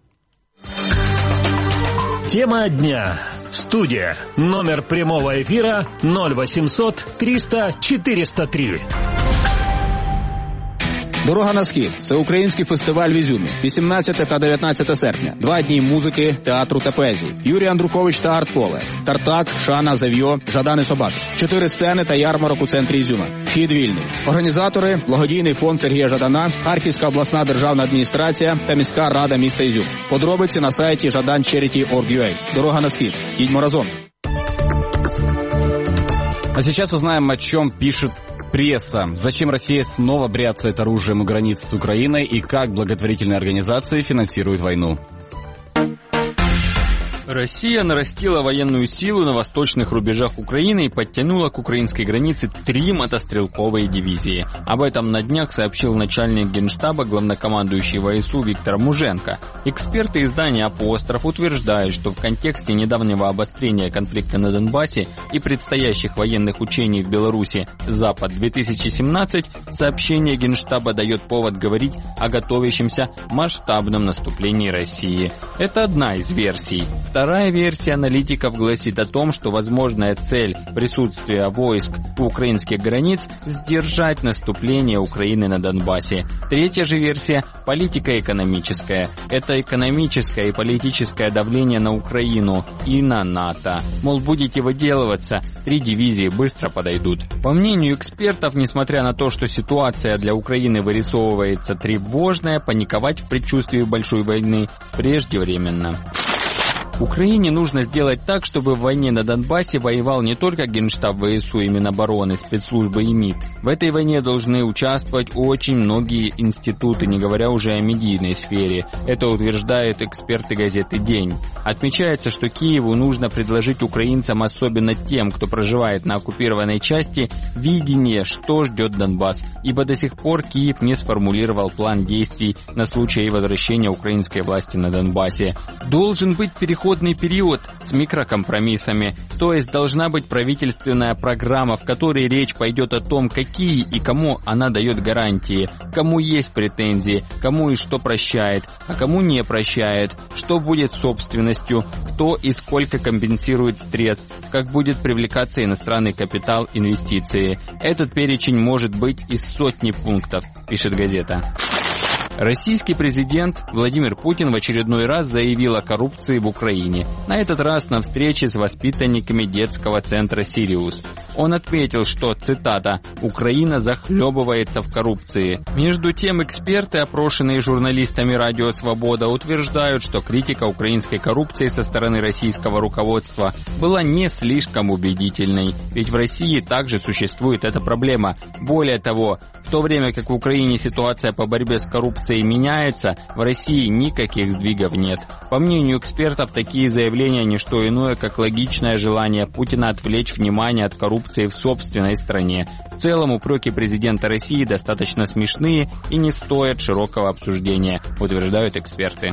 Тема дня. Студия. Номер прямого эфира 0800 300 403. «Дорога на схід» – це український фестиваль в Ізюмі. 18 та 19 серпня. 2 дні музики, театру та поезії. Юрій Андрухович та Артполе. Тартак, Шана, Зав'йо, Жадан і Собаки. 4 сцени та ярмарок у центрі Ізюма. Вхід вільний. Організатори – благодійний фонд Сергія Жадана, Харківська обласна державна адміністрація та міська рада міста Ізюм. Подробиці на сайті jadancharity.org.ua. «Дорога на схід». Їдьмо разом. А сейчас узнаем, о чем пишет пресса. Зачем Россия снова бряцает оружием у границ с Украиной и как благотворительные организации финансируют войну. Россия нарастила военную силу на восточных рубежах Украины и подтянула к украинской границе 3 мотострелковые дивизии. Об этом на днях сообщил начальник Генштаба, главнокомандующий ВСУ Виктор Муженко. Эксперты издания «Апостроф» утверждают, что в контексте недавнего обострения конфликта на Донбассе и предстоящих военных учений в Беларуси «Запад-2017» сообщение Генштаба дает повод говорить о готовящемся масштабном наступлении России. Это одна из версий. Вторая версия аналитиков гласит о том, что возможная цель присутствия войск у украинских границ – сдержать наступление Украины на Донбассе. Третья же версия – политико-экономическая. Это экономическое и политическое давление на Украину и на НАТО. Мол, будете выделываться, 3 дивизии быстро подойдут. По мнению экспертов, несмотря на то, что ситуация для Украины вырисовывается тревожная, паниковать в предчувствии большой войны преждевременно. Украине нужно сделать так, чтобы в войне на Донбассе воевал не только Генштаб ВСУ и Минобороны, спецслужбы и МИД. В этой войне должны участвовать очень многие институты, не говоря уже о медийной сфере. Это утверждают эксперты газеты «День». Отмечается, что Киеву нужно предложить украинцам, особенно тем, кто проживает на оккупированной части, видение, что ждет Донбасс, ибо до сих пор Киев не сформулировал план действий на случай возвращения украинской власти на Донбассе. Должен быть переходный период с микрокомпромиссами, то есть должна быть правительственная программа, в которой речь пойдет о том, какие и кому она дает гарантии, кому есть претензии, кому и что прощает, а кому не прощает, что будет с собственностью, кто и сколько компенсирует стресс, как будет привлекаться иностранный капитал, инвестиции. Этот перечень может быть из сотни пунктов, пишет газета. Российский президент Владимир Путин в очередной раз заявил о коррупции в Украине. На этот раз на встрече с воспитанниками детского центра «Сириус». Он отметил, что, цитата, «Украина захлебывается в коррупции». Между тем, эксперты, опрошенные журналистами «Радио Свобода», утверждают, что критика украинской коррупции со стороны российского руководства была не слишком убедительной. Ведь в России также существует эта проблема. Более того, в то время как в Украине ситуация по борьбе с коррупцией меняется, в России никаких сдвигов нет. По мнению экспертов, такие заявления не что иное, как логичное желание Путина отвлечь внимание от коррупции в собственной стране. В целом, упреки президента России достаточно смешные и не стоят широкого обсуждения, утверждают эксперты.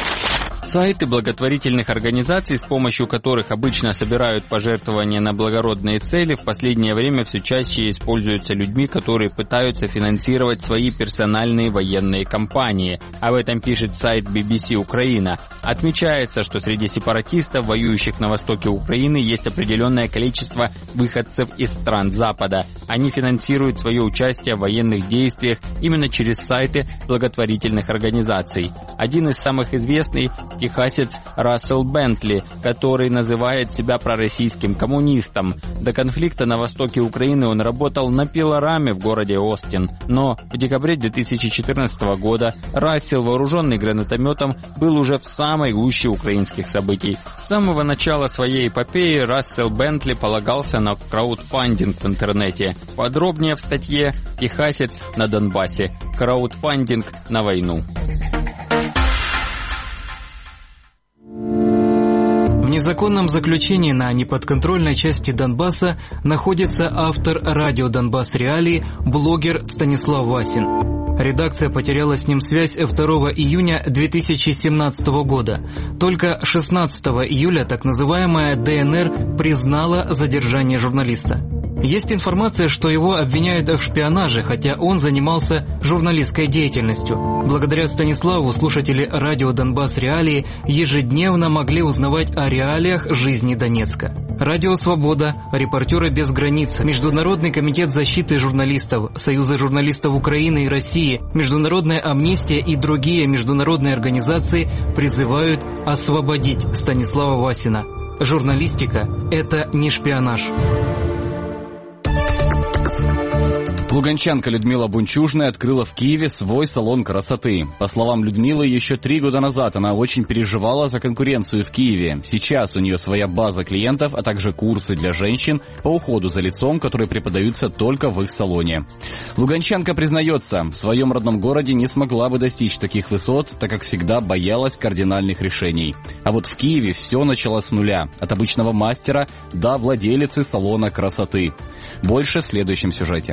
Сайты благотворительных организаций, с помощью которых обычно собирают пожертвования на благородные цели, в последнее время все чаще используются людьми, которые пытаются финансировать свои персональные военные кампании. Об этом пишет сайт BBC Украина. Отмечается, что среди сепаратистов, воюющих на востоке Украины, есть определенное количество выходцев из стран Запада. Они финансируют свое участие в военных действиях именно через сайты благотворительных организаций. Один из самых известных – техасец Рассел Бентли, который называет себя пророссийским коммунистом. До конфликта на востоке Украины он работал на пилораме в городе Остин. Но в декабре 2014 года Рассел, вооруженный гранатометом, был уже в самой гуще украинских событий. С самого начала своей эпопеи Рассел Бентли полагался на краудфандинг в интернете. Подробнее в статье «Техасец на Донбассе. Краудфандинг на войну». В незаконном заключении на неподконтрольной части Донбасса находится автор радио «Донбасс Реалии», блогер Станислав Васин. Редакция потеряла с ним связь 2 июня 2017 года. Только 16 июля так называемая ДНР признала задержание журналиста. Есть информация, что его обвиняют в шпионаже, хотя он занимался журналистской деятельностью. Благодаря Станиславу слушатели радио «Донбасс Реалии» ежедневно могли узнавать о реалиях жизни Донецка. Радио «Свобода», «Репортеры без границ», Международный комитет защиты журналистов, Союзы журналистов Украины и России, Международная амнистия и другие международные организации призывают освободить Станислава Васина. Журналистика – это не шпионаж. Луганчанка Людмила Бунчужная открыла в Киеве свой салон красоты. По словам Людмилы, еще 3 года назад она очень переживала за конкуренцию в Киеве. Сейчас у нее своя база клиентов, а также курсы для женщин по уходу за лицом, которые преподаются только в их салоне. Луганчанка признается, в своем родном городе не смогла бы достичь таких высот, так как всегда боялась кардинальных решений. А вот в Киеве все началось с нуля. От обычного мастера до владелицы салона красоты. Больше в следующем сюжете.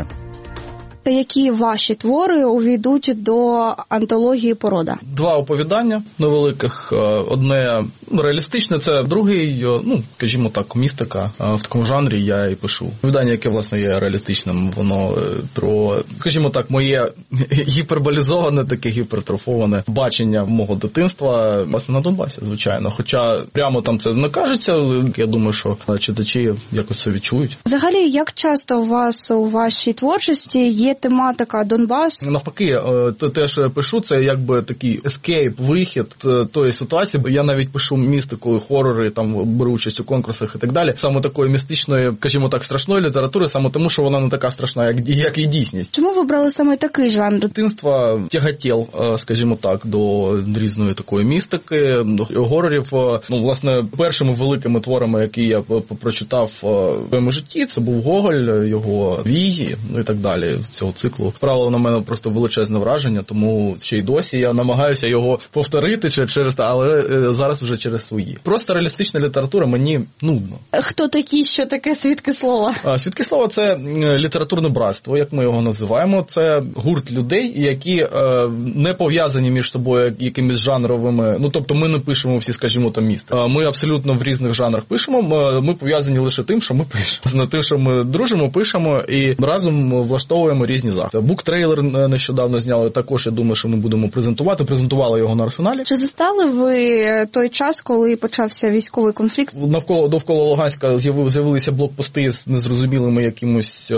Які ваші твори увійдуть до антології «Порода»? 2 оповідання невеликих. Одне реалістичне, це другий, скажімо так, містика. В такому жанрі я і пишу. Оповідання, яке, власне, є реалістичним, воно про, скажімо так, моє гіперболізоване, таке гіпертрофоване бачення мого дитинства, власне, на Донбасі, звичайно. Хоча прямо там це не кажеться, я думаю, що читачі якось це відчують. Взагалі, як часто у вас у вашій творчості є тематика Донбас? Навпаки, те, що я пишу, це якби такий ескейп, вихід тої ситуації. Я навіть пишу містику, хорори, там беру участь у конкурсах і так далі. Саме такої містичної, скажімо так, страшної літератури, саме тому, що вона не така страшна, як і дійсність. Чому вибрали саме такий жанр? Дитинство тяготів, скажімо так, до різної такої містики, до горорів. Власне, першими великими творами, які я прочитав в своєму житті, це був Гоголь, його «Вій» і так далі. Цього циклу справило на мене просто величезне враження, тому ще й досі я намагаюся його повторити але зараз вже через свої. Просто реалістична література мені нудно. Хто такі, що таке «Свідки слова»? «Свідки слова» – це літературне братство, як ми його називаємо. Це гурт людей, які не пов'язані між собою якимись жанровими, тобто ми не пишемо всі, скажімо, там міст. Ми абсолютно в різних жанрах пишемо, ми пов'язані лише тим, що ми пишемо. Тим, що ми дружимо, пишемо і разом влаштовуємо різні заходи. Буктрейлер нещодавно зняли, також, я думаю, що ми будемо презентувати. Презентували його на Арсеналі. Чи застали ви той час, коли почався військовий конфлікт? Довкола Луганська з'явилися блокпости з незрозумілими якимось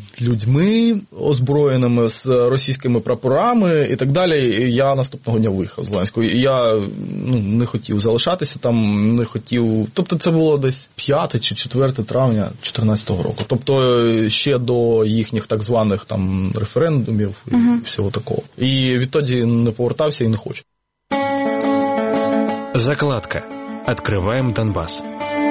людьми, озброєними з російськими прапорами і так далі. І я наступного дня виїхав з Луганської. І я не хотів залишатися там, не хотів... Тобто це було десь 5 чи 4 травня 2014 року. Тобто ще до їхніх так званих там референдумів і всього такого. І відтоді не повертався і не хочу. Закладка. Открываем Донбасс.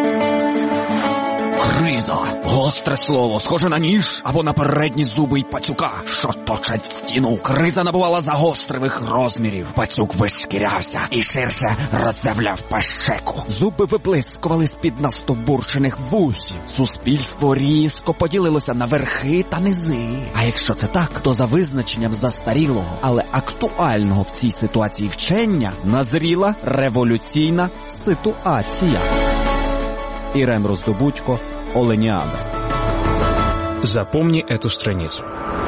Криза. Гостре слово, схоже на ніж або на передні зуби й пацюка, що точать стіну. Криза набувала загостривих розмірів. Пацюк вишкірявся і ширше роззявляв пащеку. Зуби виблискували з-під настовбурчених вусів. Суспільство різко поділилося на верхи та низи. А якщо це так, то за визначенням застарілого, але актуального в цій ситуації вчення назріла революційна ситуація. Ірем Роздобудько, Олениада. Запомни эту страницу.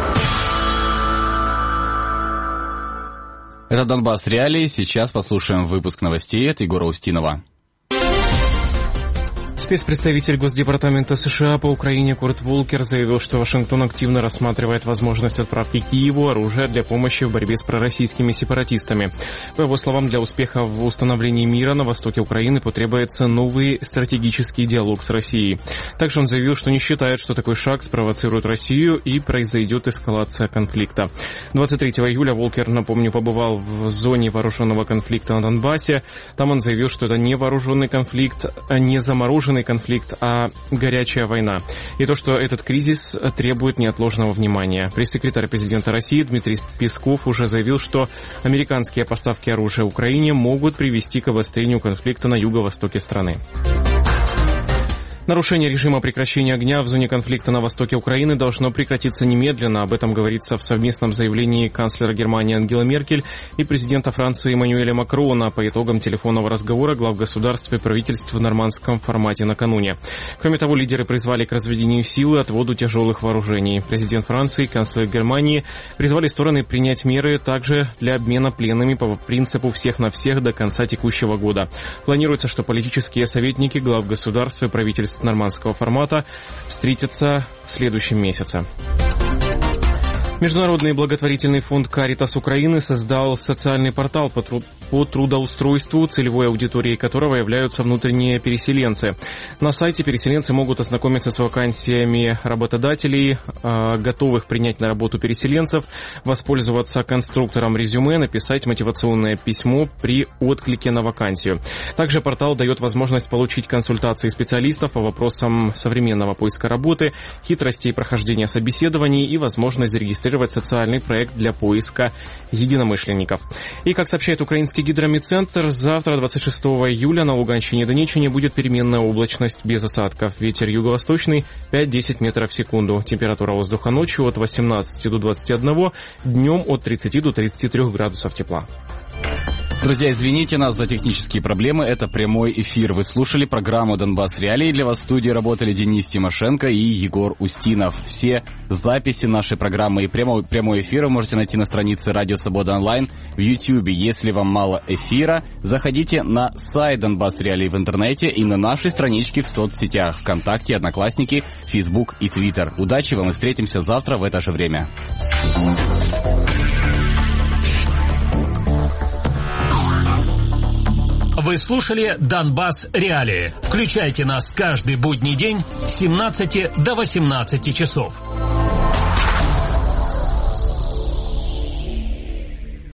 Это «Донбасс Реалии». Сейчас послушаем выпуск новостей от Егора Устинова. Спецпредставитель Госдепартамента США по Украине Курт Волкер заявил, что Вашингтон активно рассматривает возможность отправки Киеву оружия для помощи в борьбе с пророссийскими сепаратистами. По его словам, для успеха в установлении мира на востоке Украины потребуется новый стратегический диалог с Россией. Также он заявил, что не считает, что такой шаг спровоцирует Россию и произойдет эскалация конфликта. 23 июля Волкер, напомню, побывал в зоне вооруженного конфликта на Донбассе. Там он заявил, что это не вооруженный конфликт, не замороженный конфликт, а горячая война. И то, что этот кризис требует неотложного внимания. Пресс-секретарь президента России Дмитрий Песков уже заявил, что американские поставки оружия Украине могут привести к обострению конфликта на юго-востоке страны. Нарушение режима прекращения огня в зоне конфликта на востоке Украины должно прекратиться немедленно. Об этом говорится в совместном заявлении канцлера Германии Ангелы Меркель и президента Франции Эммануэля Макрона по итогам телефонного разговора глав государств и правительств в нормандском формате накануне. Кроме того, лидеры призвали к разведению сил и отводу тяжелых вооружений. Президент Франции и канцлер Германии призвали стороны принять меры также для обмена пленными по принципу «всех на всех» до конца текущего года. Планируется, что политические советники глав государств и правительств нормандского формата встретятся в следующем месяце. Международный благотворительный фонд «Каритас Украины» создал социальный портал по трудоустройству, целевой аудиторией которого являются внутренние переселенцы. На сайте переселенцы могут ознакомиться с вакансиями работодателей, готовых принять на работу переселенцев, воспользоваться конструктором резюме, написать мотивационное письмо при отклике на вакансию. Также портал дает возможность получить консультации специалистов по вопросам современного поиска работы, хитростей прохождения собеседований и возможность зарегистрировать социальный проект для поиска единомышленников. И, как сообщает Украинский гидромедцентр, завтра, 26 июля, на Луганщине и Донеччине будет переменная облачность без осадков. Ветер юго-восточный 5-10 метров в секунду. Температура воздуха ночью от 18 до 21, днем от 30 до 33 градусов тепла. Друзья, извините нас за технические проблемы. Это прямой эфир. Вы слушали программу «Донбасс Реалии». Для вас в студии работали Денис Тимошенко и Егор Устинов. Все записи нашей программы и прямой эфир можете найти на странице Радио Свобода Онлайн в YouTube. Если вам мало эфира, заходите на сайт «Донбасс Реалии» в интернете и на нашей страничке в соцсетях ВКонтакте, Одноклассники, Фейсбук и Твиттер. Удачи вам и встретимся завтра в это же время. Вы слушали «Донбасс Реалии». Включайте нас каждый будний день с 17 до 18 часов.